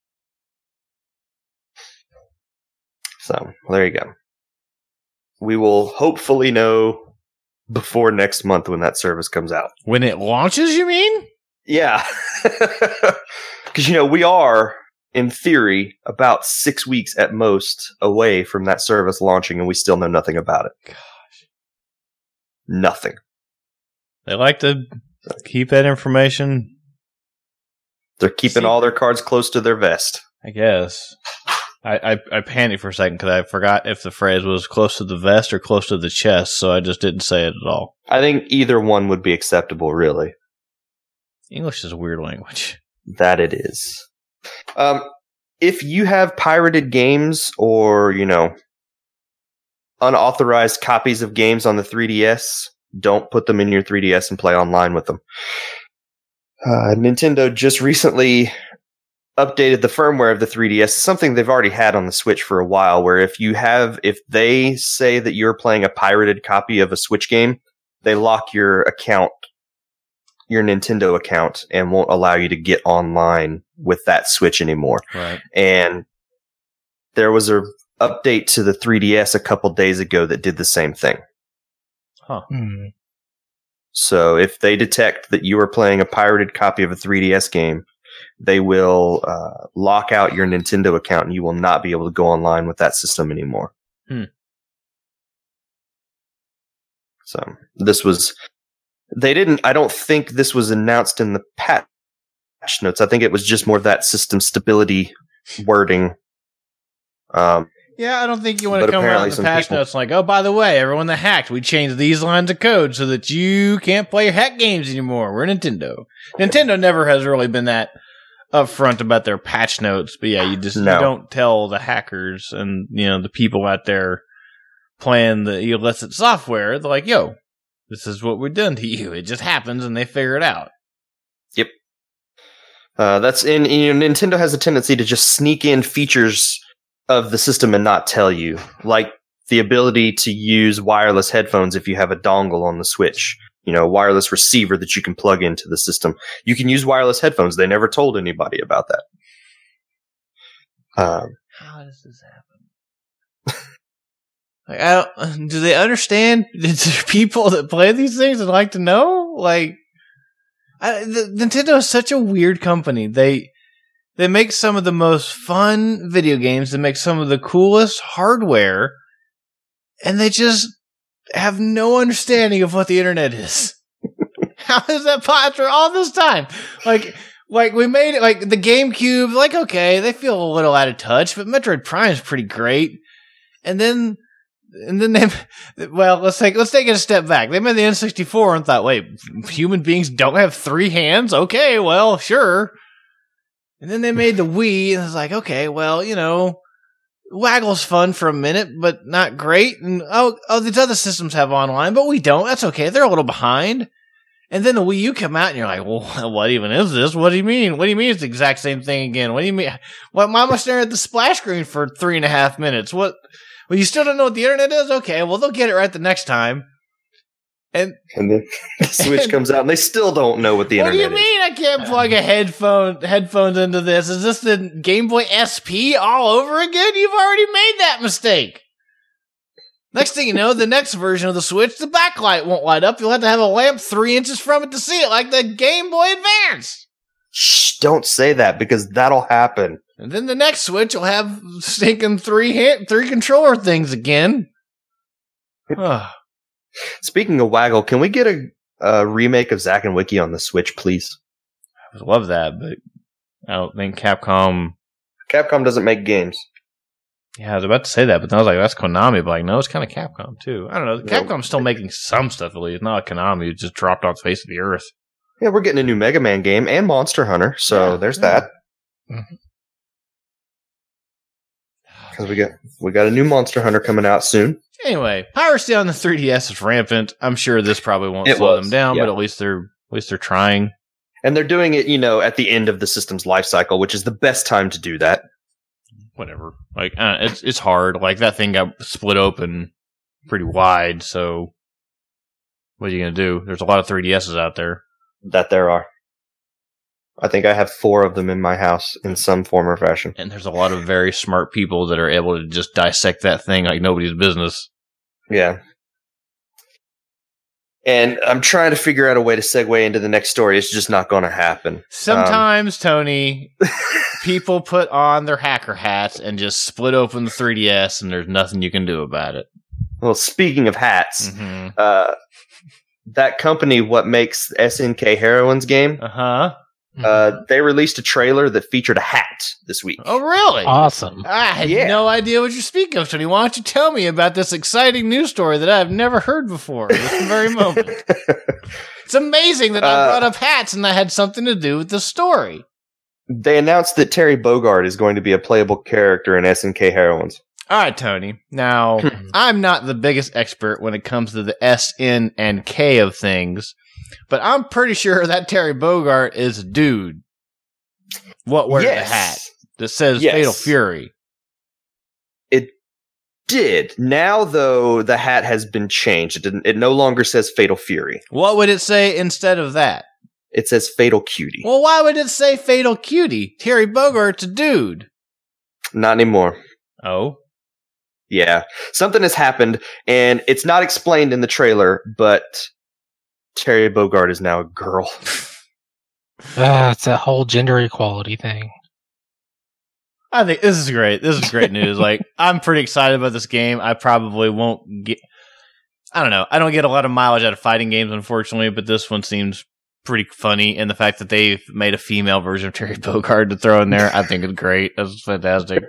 So, there you go. We will hopefully know before next month when that service comes out. When it launches, you mean? Yeah. Because, we are, in theory, about 6 weeks at most away from that service launching, and we still know nothing about it. Gosh. Nothing. They like to keep that information. They're keeping all their cards close to their vest. I guess. I panicked for a second because I forgot if the phrase was close to the vest or close to the chest, so I just didn't say it at all. I think either one would be acceptable, really. English is a weird language. That it is. If you have pirated games or, unauthorized copies of games on the 3DS, don't put them in your 3DS and play online with them. Nintendo just recently updated the firmware of the 3DS, something they've already had on the Switch for a while, where if they say that you're playing a pirated copy of a Switch game, they lock your account, your Nintendo account, and won't allow you to get online with that Switch anymore. Right. And there was a update to the 3DS a couple days ago that did the same thing. Huh. So if they detect that you are playing a pirated copy of a 3DS game, they will lock out your Nintendo account and you will not be able to go online with that system anymore. So I don't think this was announced in the patch notes. I think it was just more of that system stability wording. Yeah, I don't think you want to come around the patch notes like, oh, by the way, everyone that hacked, we changed these lines of code so that you can't play hack games anymore. We're Nintendo. Nintendo never has really been that upfront about their patch notes, but yeah, you don't tell the hackers and, the people out there playing the illicit software. They're like, yo, this is what we've done to you. It just happens and they figure it out. Yep. That's Nintendo has a tendency to just sneak in features of the system and not tell you, like the ability to use wireless headphones if you have a dongle on the Switch. A wireless receiver that you can plug into the system. You can use wireless headphones. They never told anybody about that. How does this happen? Do they understand? Is there people that play these things and like to know? Nintendo is such a weird company. They make some of the most fun video games. They make some of the coolest hardware, and they just have no understanding of what the internet is. How is that possible all this time? Like we made it, like the GameCube, okay, they feel a little out of touch, but Metroid Prime is pretty great. And then let's take it a step back. They made the N64 and thought, wait, human beings don't have 3 hands? Okay, well, sure. And then they made the Wii, and it's like, okay, well, Waggle's fun for a minute, but not great. And these other systems have online, but we don't. That's okay. They're a little behind. And then the Wii U come out, and you're like, well, what even is this? What do you mean? What do you mean it's the exact same thing again? What do you mean? Why am I staring at the splash screen for 3.5 minutes? What? Well, you still don't know what the internet is? Okay, well, they'll get it right the next time. And then the Switch comes out, and they still don't know what the internet is. What do you mean I can't plug a headphones into this? Is this the Game Boy SP all over again? You've already made that mistake. Next thing you know, the next version of the Switch, the backlight won't light up. You'll have to have a lamp 3 inches from it to see it, like the Game Boy Advance. Shh, don't say that, because that'll happen. And then the next Switch will have stinking 3 controller things again. Speaking of Waggle, can we get a remake of Zack and Wiki on the Switch, please? I would love that, but I don't think Capcom doesn't make games. Yeah, I was about to say that, but then I was like, that's Konami. But no, it's kind of Capcom, too. I don't know. Capcom's still making some stuff, at least. Not like Konami, who just dropped off the face of the earth. Yeah, we're getting a new Mega Man game and Monster Hunter, so there's that. Because we got a new Monster Hunter coming out soon. Anyway, piracy on the 3DS is rampant. I'm sure this probably won't slow them down, but at least they're trying. And they're doing it, at the end of the system's life cycle, which is the best time to do that. Whatever. It's hard. That thing got split open pretty wide, so what are you going to do? There's a lot of 3DSs out there. That there are. I think I have 4 of them in my house in some form or fashion. And there's a lot of very smart people that are able to just dissect that thing like nobody's business. Yeah. And I'm trying to figure out a way to segue into the next story. It's just not going to happen. Sometimes, Tony, people put on their hacker hats and just split open the 3DS, and there's nothing you can do about it. Well, speaking of hats, that company, what makes SNK Heroines game, they released a trailer that featured a hat this week. Oh, really? Awesome. I had no idea what you're speaking of, Tony. Why don't you tell me about this exciting news story that I've never heard before at this very moment? It's amazing that I brought up hats and that had something to do with the story. They announced that Terry Bogard is going to be a playable character in SNK Heroines. All right, Tony. Now, I'm not the biggest expert when it comes to the S, N, and K of things, but I'm pretty sure that Terry Bogard is a dude. What wears the hat that says Fatal Fury? It did. Now, though, the hat has been changed. It no longer says Fatal Fury. What would it say instead of that? It says Fatal Cutie. Well, why would it say Fatal Cutie? Terry Bogart's a dude. Not anymore. Oh? Yeah. Something has happened, and it's not explained in the trailer, but Terry Bogard is now a girl. It's a whole gender equality thing. I think this is great. This is great news. I'm pretty excited about this game. I probably won't get... I don't know. I don't get a lot of mileage out of fighting games, unfortunately, but this one seems pretty funny, and the fact that they've made a female version of Terry Bogard to throw in there, I think is great. That's fantastic.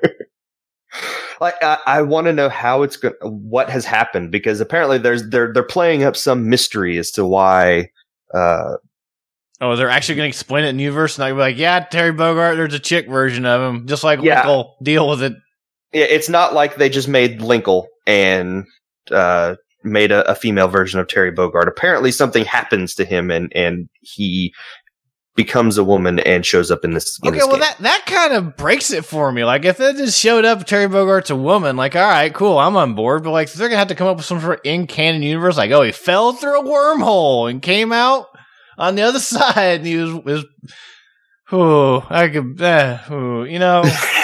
I want to know how it's going, what has happened, because apparently they're playing up some mystery as to why. They're actually going to explain it in Universe, and I'll be like, yeah, Terry Bogard, there's a chick version of him, just like Linkle. Deal with it. Yeah, it's not like they just made Linkle and made a female version of Terry Bogard. Apparently, something happens to him, and he becomes a woman and shows up in this. Okay, this well game. that kind of breaks it for me. Like if it just showed up, Terry Bogart's a woman. Like, all right, cool, I'm on board. But like, they're gonna have to come up with some sort of in canon universe. Like, oh, he fell through a wormhole and came out on the other side, and he was. Oh, I could, you know,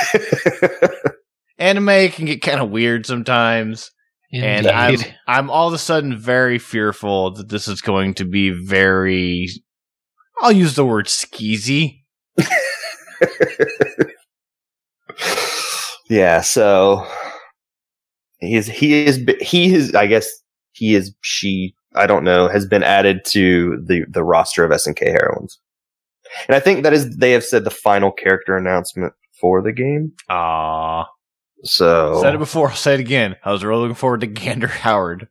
anime can get kind of weird sometimes. And I'm all of a sudden very fearful that this is going to be very, I'll use the word skeezy. Yeah, so he is I guess she I don't know, has been added to the roster of SNK Heroines. And I think they have said the final character announcement for the game. Ah. So Said it before, I'll say it again. I was really looking forward to Gander Howard.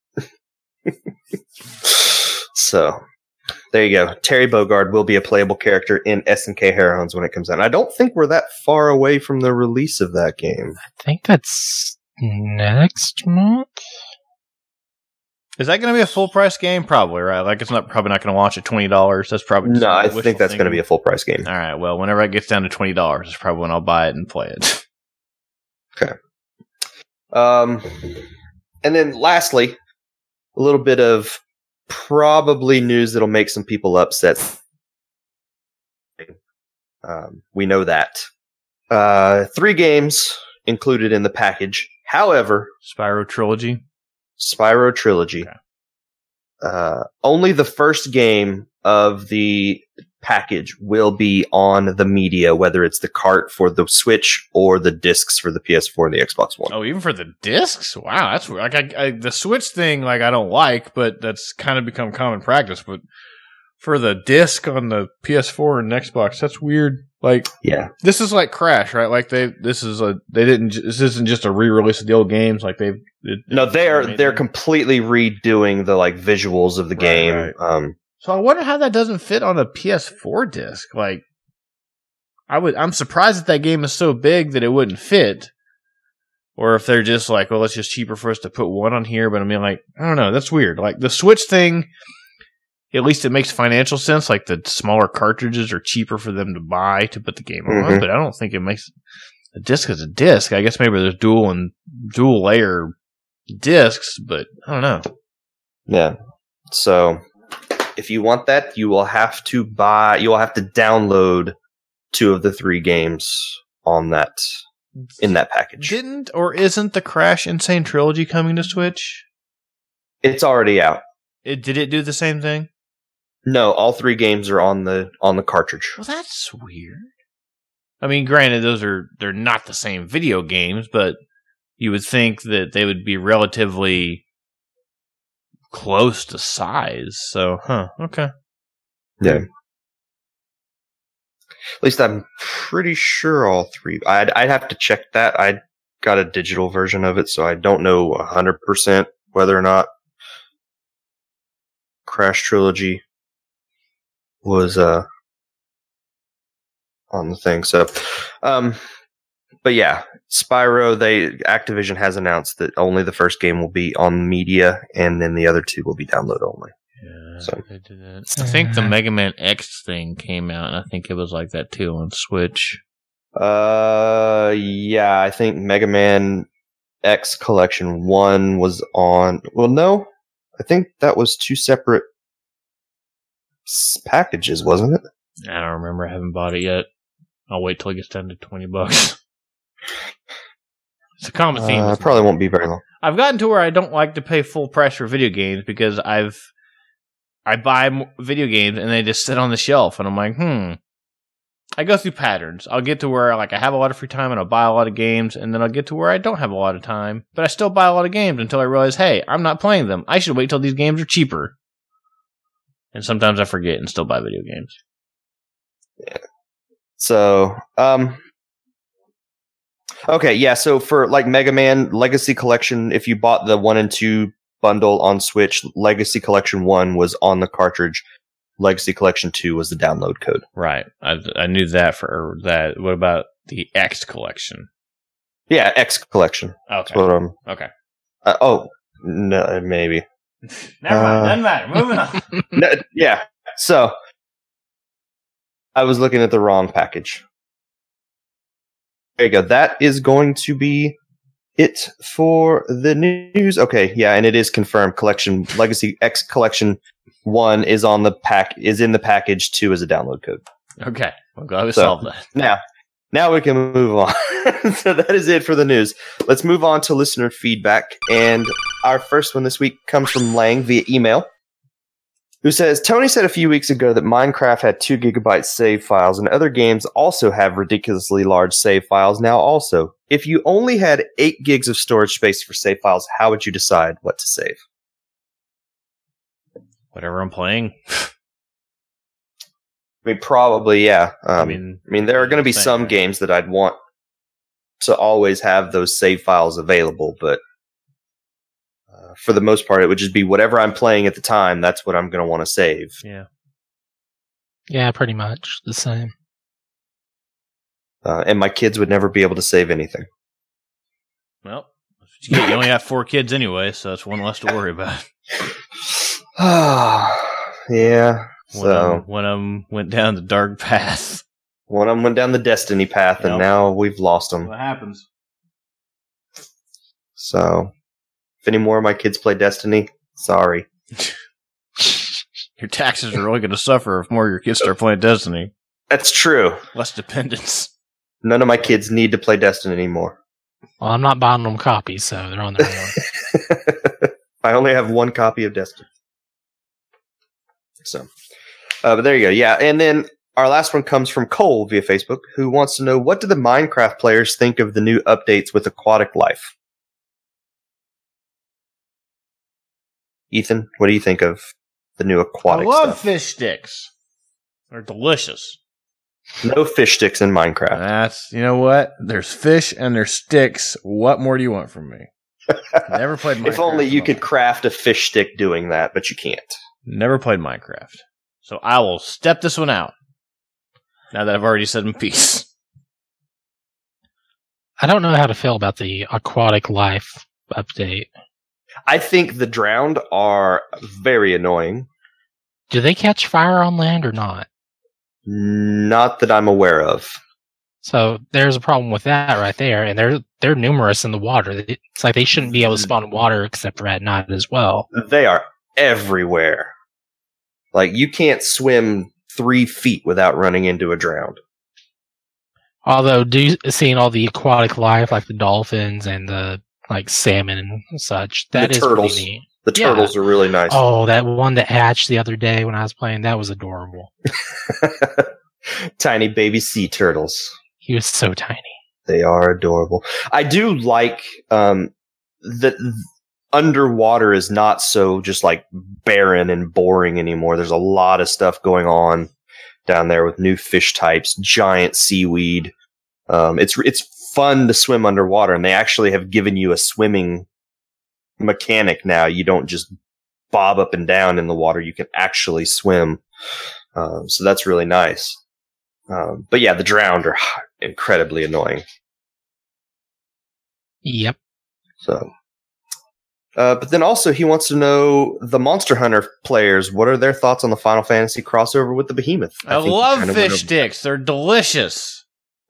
So there you go. Terry Bogard will be a playable character in SNK Heroines when it comes out. And I don't think we're that far away from the release of that game. I think that's next month. Is that going to be a full price game? Probably, right? Like it's probably not going to launch at $20. That's probably just No, I wishful think that's going to be a full price game. All right. Well, whenever it gets down to $20, is probably when I'll buy it and play it. Okay. And then lastly, a little bit of probably news that'll make some people upset. We know that. 3 games included in the package. However, Spyro Trilogy. Okay. Only the first game of the package will be on the media, whether it's the cart for the Switch or the discs for the PS4 and the Xbox One. Oh, even for the discs? Wow, that's weird. Like the Switch thing, like I don't like, but that's kind of become common practice. But for the disc on the PS4 and Xbox, that's weird. Like, yeah, this is like Crash, right? Like this isn't just a re-release of the old games. Like they're completely redoing the like visuals of the game. Right. So I wonder how that doesn't fit on a PS4 disc. Like, I'm surprised that game is so big that it wouldn't fit. Or if they're just like, well, it's just cheaper for us to put one on here. But I mean, like, I don't know. That's weird. Like the Switch thing, at least it makes financial sense. Like the smaller cartridges are cheaper for them to buy to put the game on. But I don't think it makes a disc as a disc. I guess maybe there's dual layer discs, but I don't know. Yeah. So if you want that, you will have to download 2 of the 3 games on that in that package. Didn't or isn't the Crash Insane Trilogy coming to Switch? It's already out. Did it do the same thing? No, all 3 games are on the cartridge. Well, that's weird. I mean, granted, they're not the same video games, but you would think that they would be relatively close to size. So, okay. Yeah. At least I'm pretty sure all 3. I'd have to check that. I got a digital version of it, so I don't know 100% whether or not Crash Trilogy was on the thing. So, but yeah, Spyro. Activision has announced that only the first game will be on media, and then the other 2 will be download only. Yeah, so they did that. I think the Mega Man X thing came out, and I think it was like that too on Switch. Yeah, I think Mega Man X Collection 1 was on. Well, no, I think that was 2 separate packages, wasn't it? I don't remember. I haven't bought it yet. I'll wait till it gets down to $20. It's a common theme. Probably won't be very long. I've gotten to where I don't like to pay full price for video games because I buy video games and they just sit on the shelf, and I'm like, I go through patterns. I'll get to where like I have a lot of free time and I'll buy a lot of games, and then I'll get to where I don't have a lot of time, but I still buy a lot of games until I realize, hey, I'm not playing them. I should wait till these games are cheaper. And sometimes I forget and still buy video games. Yeah. So, okay, yeah, so for like Mega Man Legacy Collection, if you bought the 1 and 2 bundle on Switch, Legacy Collection 1 was on the cartridge. Legacy Collection 2 was the download code. Right. I knew that for that. What about the X Collection? Yeah, X Collection. Okay. That's what okay. No, maybe. Never mind. Doesn't matter. Moving on. No, yeah. So, I was looking at the wrong package. There you go. That is going to be it for the news. Okay, yeah, and it is confirmed. Collection Legacy X Collection 1 is in the package. 2 is a download code. Okay, I'm glad we solved that. Now we can move on. So that is it for the news. Let's move on to listener feedback. And our first one this week comes from Lang via email, who says, Tony said a few weeks ago that Minecraft had 2 gigabyte save files, and other games also have ridiculously large save files now also. If you only had 8 gigs of storage space for save files, how would you decide what to save? Whatever I'm playing. I mean, probably, yeah. I mean, there are going to be some games that I'd want to always have those save files available, but for the most part, it would just be whatever I'm playing at the time. That's what I'm going to want to save. Yeah. Yeah, pretty much the same. And my kids would never be able to save anything. Well, you only have 4 kids anyway, so that's one less to worry about. Yeah. One of them went down the dark path. One of them went down the Destiny path, and now we've lost them. What happens? So, if any more of my kids play Destiny, sorry. Your taxes are really going to suffer if more of your kids start playing Destiny. That's true. Less dependence. None of my kids need to play Destiny anymore. Well, I'm not buying them copies, so they're on their own. I only have 1 copy of Destiny. So, but there you go. Yeah, and then our last one comes from Cole via Facebook, who wants to know, what do the Minecraft players think of the new updates with aquatic life? Ethan, what do you think of the new aquatic stuff? I love fish sticks. They're delicious. No fish sticks in Minecraft. You know what? There's fish and there's sticks. What more do you want from me? Never played Minecraft. If only you could craft a fish stick doing that, but you can't. Never played Minecraft. So I will step this one out. Now that I've already said my piece. I don't know how to feel about the aquatic life update. I think the drowned are very annoying. Do they catch fire on land or not? Not that I'm aware of. So there's a problem with that right there, and they're numerous in the water. It's like they shouldn't be able to spawn in water except for at night as well. They are everywhere. Like, you can't swim 3 feet without running into a drowned. Although, seeing all the aquatic life, like the dolphins and the salmon and such, that is turtles. pretty neat. The turtles are really nice. Oh, that one that hatched the other day when I was playing, that was adorable. Tiny baby sea turtles. He was so tiny. They are adorable. I do like that underwater is not so just barren and boring anymore. There's a lot of stuff going on down there with new fish types, giant seaweed. It's fun to swim underwater, and they actually have given you a swimming mechanic now. You don't just bob up and down in the water. You can actually swim. So that's really nice. But yeah, the drowned are incredibly annoying. Yep. So, but then also he wants to know the Monster Hunter players. What are their thoughts on the Final Fantasy crossover with the Behemoth? I love fish sticks. They're delicious.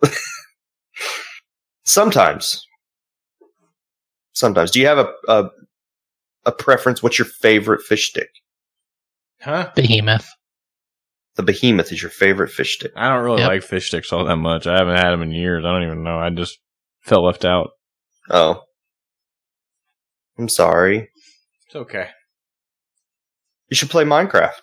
Sometimes. Do you have a preference? What's your favorite fish stick? Huh? Behemoth. The Behemoth is your favorite fish stick. I don't really like fish sticks all that much. I haven't had them in years. I don't even know. I just felt left out. Oh. I'm sorry. It's okay. You should play Minecraft.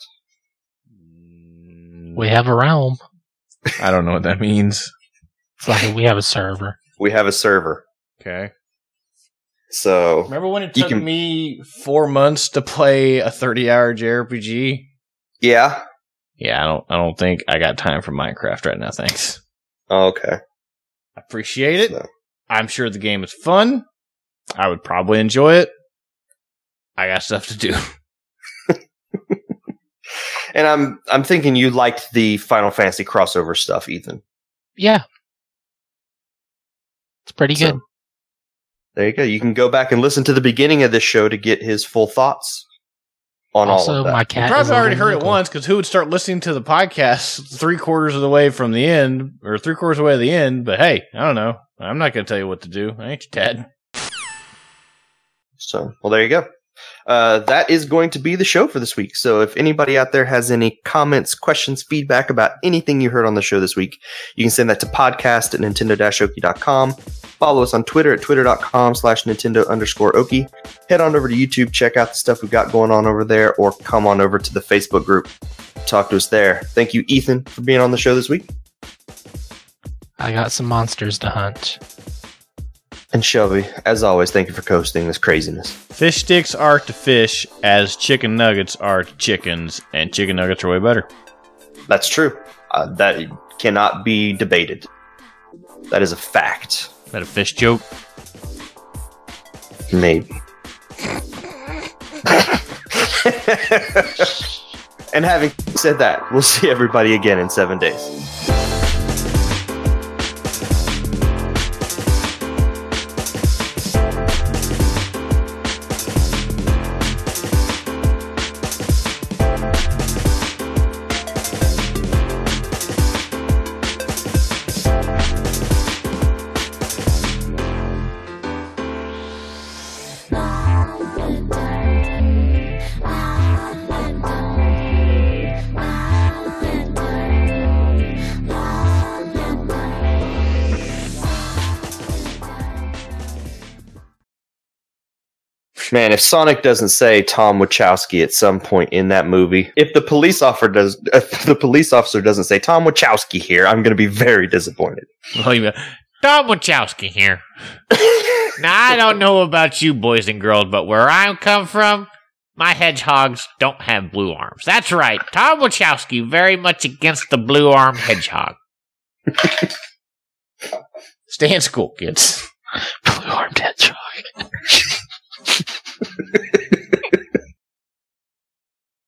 We have a realm. I don't know what that means. It's like we have a server. We have a server. Okay. So remember when it took me 4 months to play a 30-hour JRPG? Yeah. Yeah, I don't think I got time for Minecraft right now, thanks. Oh, okay. I appreciate it. So. I'm sure the game is fun. I would probably enjoy it. I got stuff to do. And I'm thinking you liked the Final Fantasy crossover stuff, Ethan. Yeah. It's pretty good. There you go. You can go back and listen to the beginning of this show to get his full thoughts on Also, all of that. my You cat. probably is a already little heard it nickel. once, because who would start listening to the podcast 3/4 of the way from the end, or 3/4 of the way to the end? But hey, I don't know. I'm not going to tell you what to do. I ain't your dad. So, well, there you go. That is going to be the show for this week. So if anybody out there has any comments, questions, feedback about anything you heard on the show this week, you can send that to podcast@nintendo-oki.com. Follow us on Twitter at twitter.com/Nintendo_Oki. Head on over to YouTube, check out the stuff we've got going on over there, or come on over to the Facebook group. Talk to us there. Thank you, Ethan, for being on the show this week. I got some monsters to hunt. And Shelby, as always, thank you for coasting this craziness. Fish sticks are to fish as chicken nuggets are to chickens, and chicken nuggets are way better. That's true. That cannot be debated. That is a fact. Is that a fish joke? Maybe. And having said that, we'll see everybody again in 7 days. Man, if Sonic doesn't say Tom Wachowski at some point in that movie, if the police officer doesn't say Tom Wachowski here, I'm going to be very disappointed. Well, you Tom Wachowski here. Now, I don't know about you boys and girls, but where I come from, my hedgehogs don't have blue arms. That's right. Tom Wachowski very much against the blue arm hedgehog. Stay in school, kids. Blue-armed hedgehog.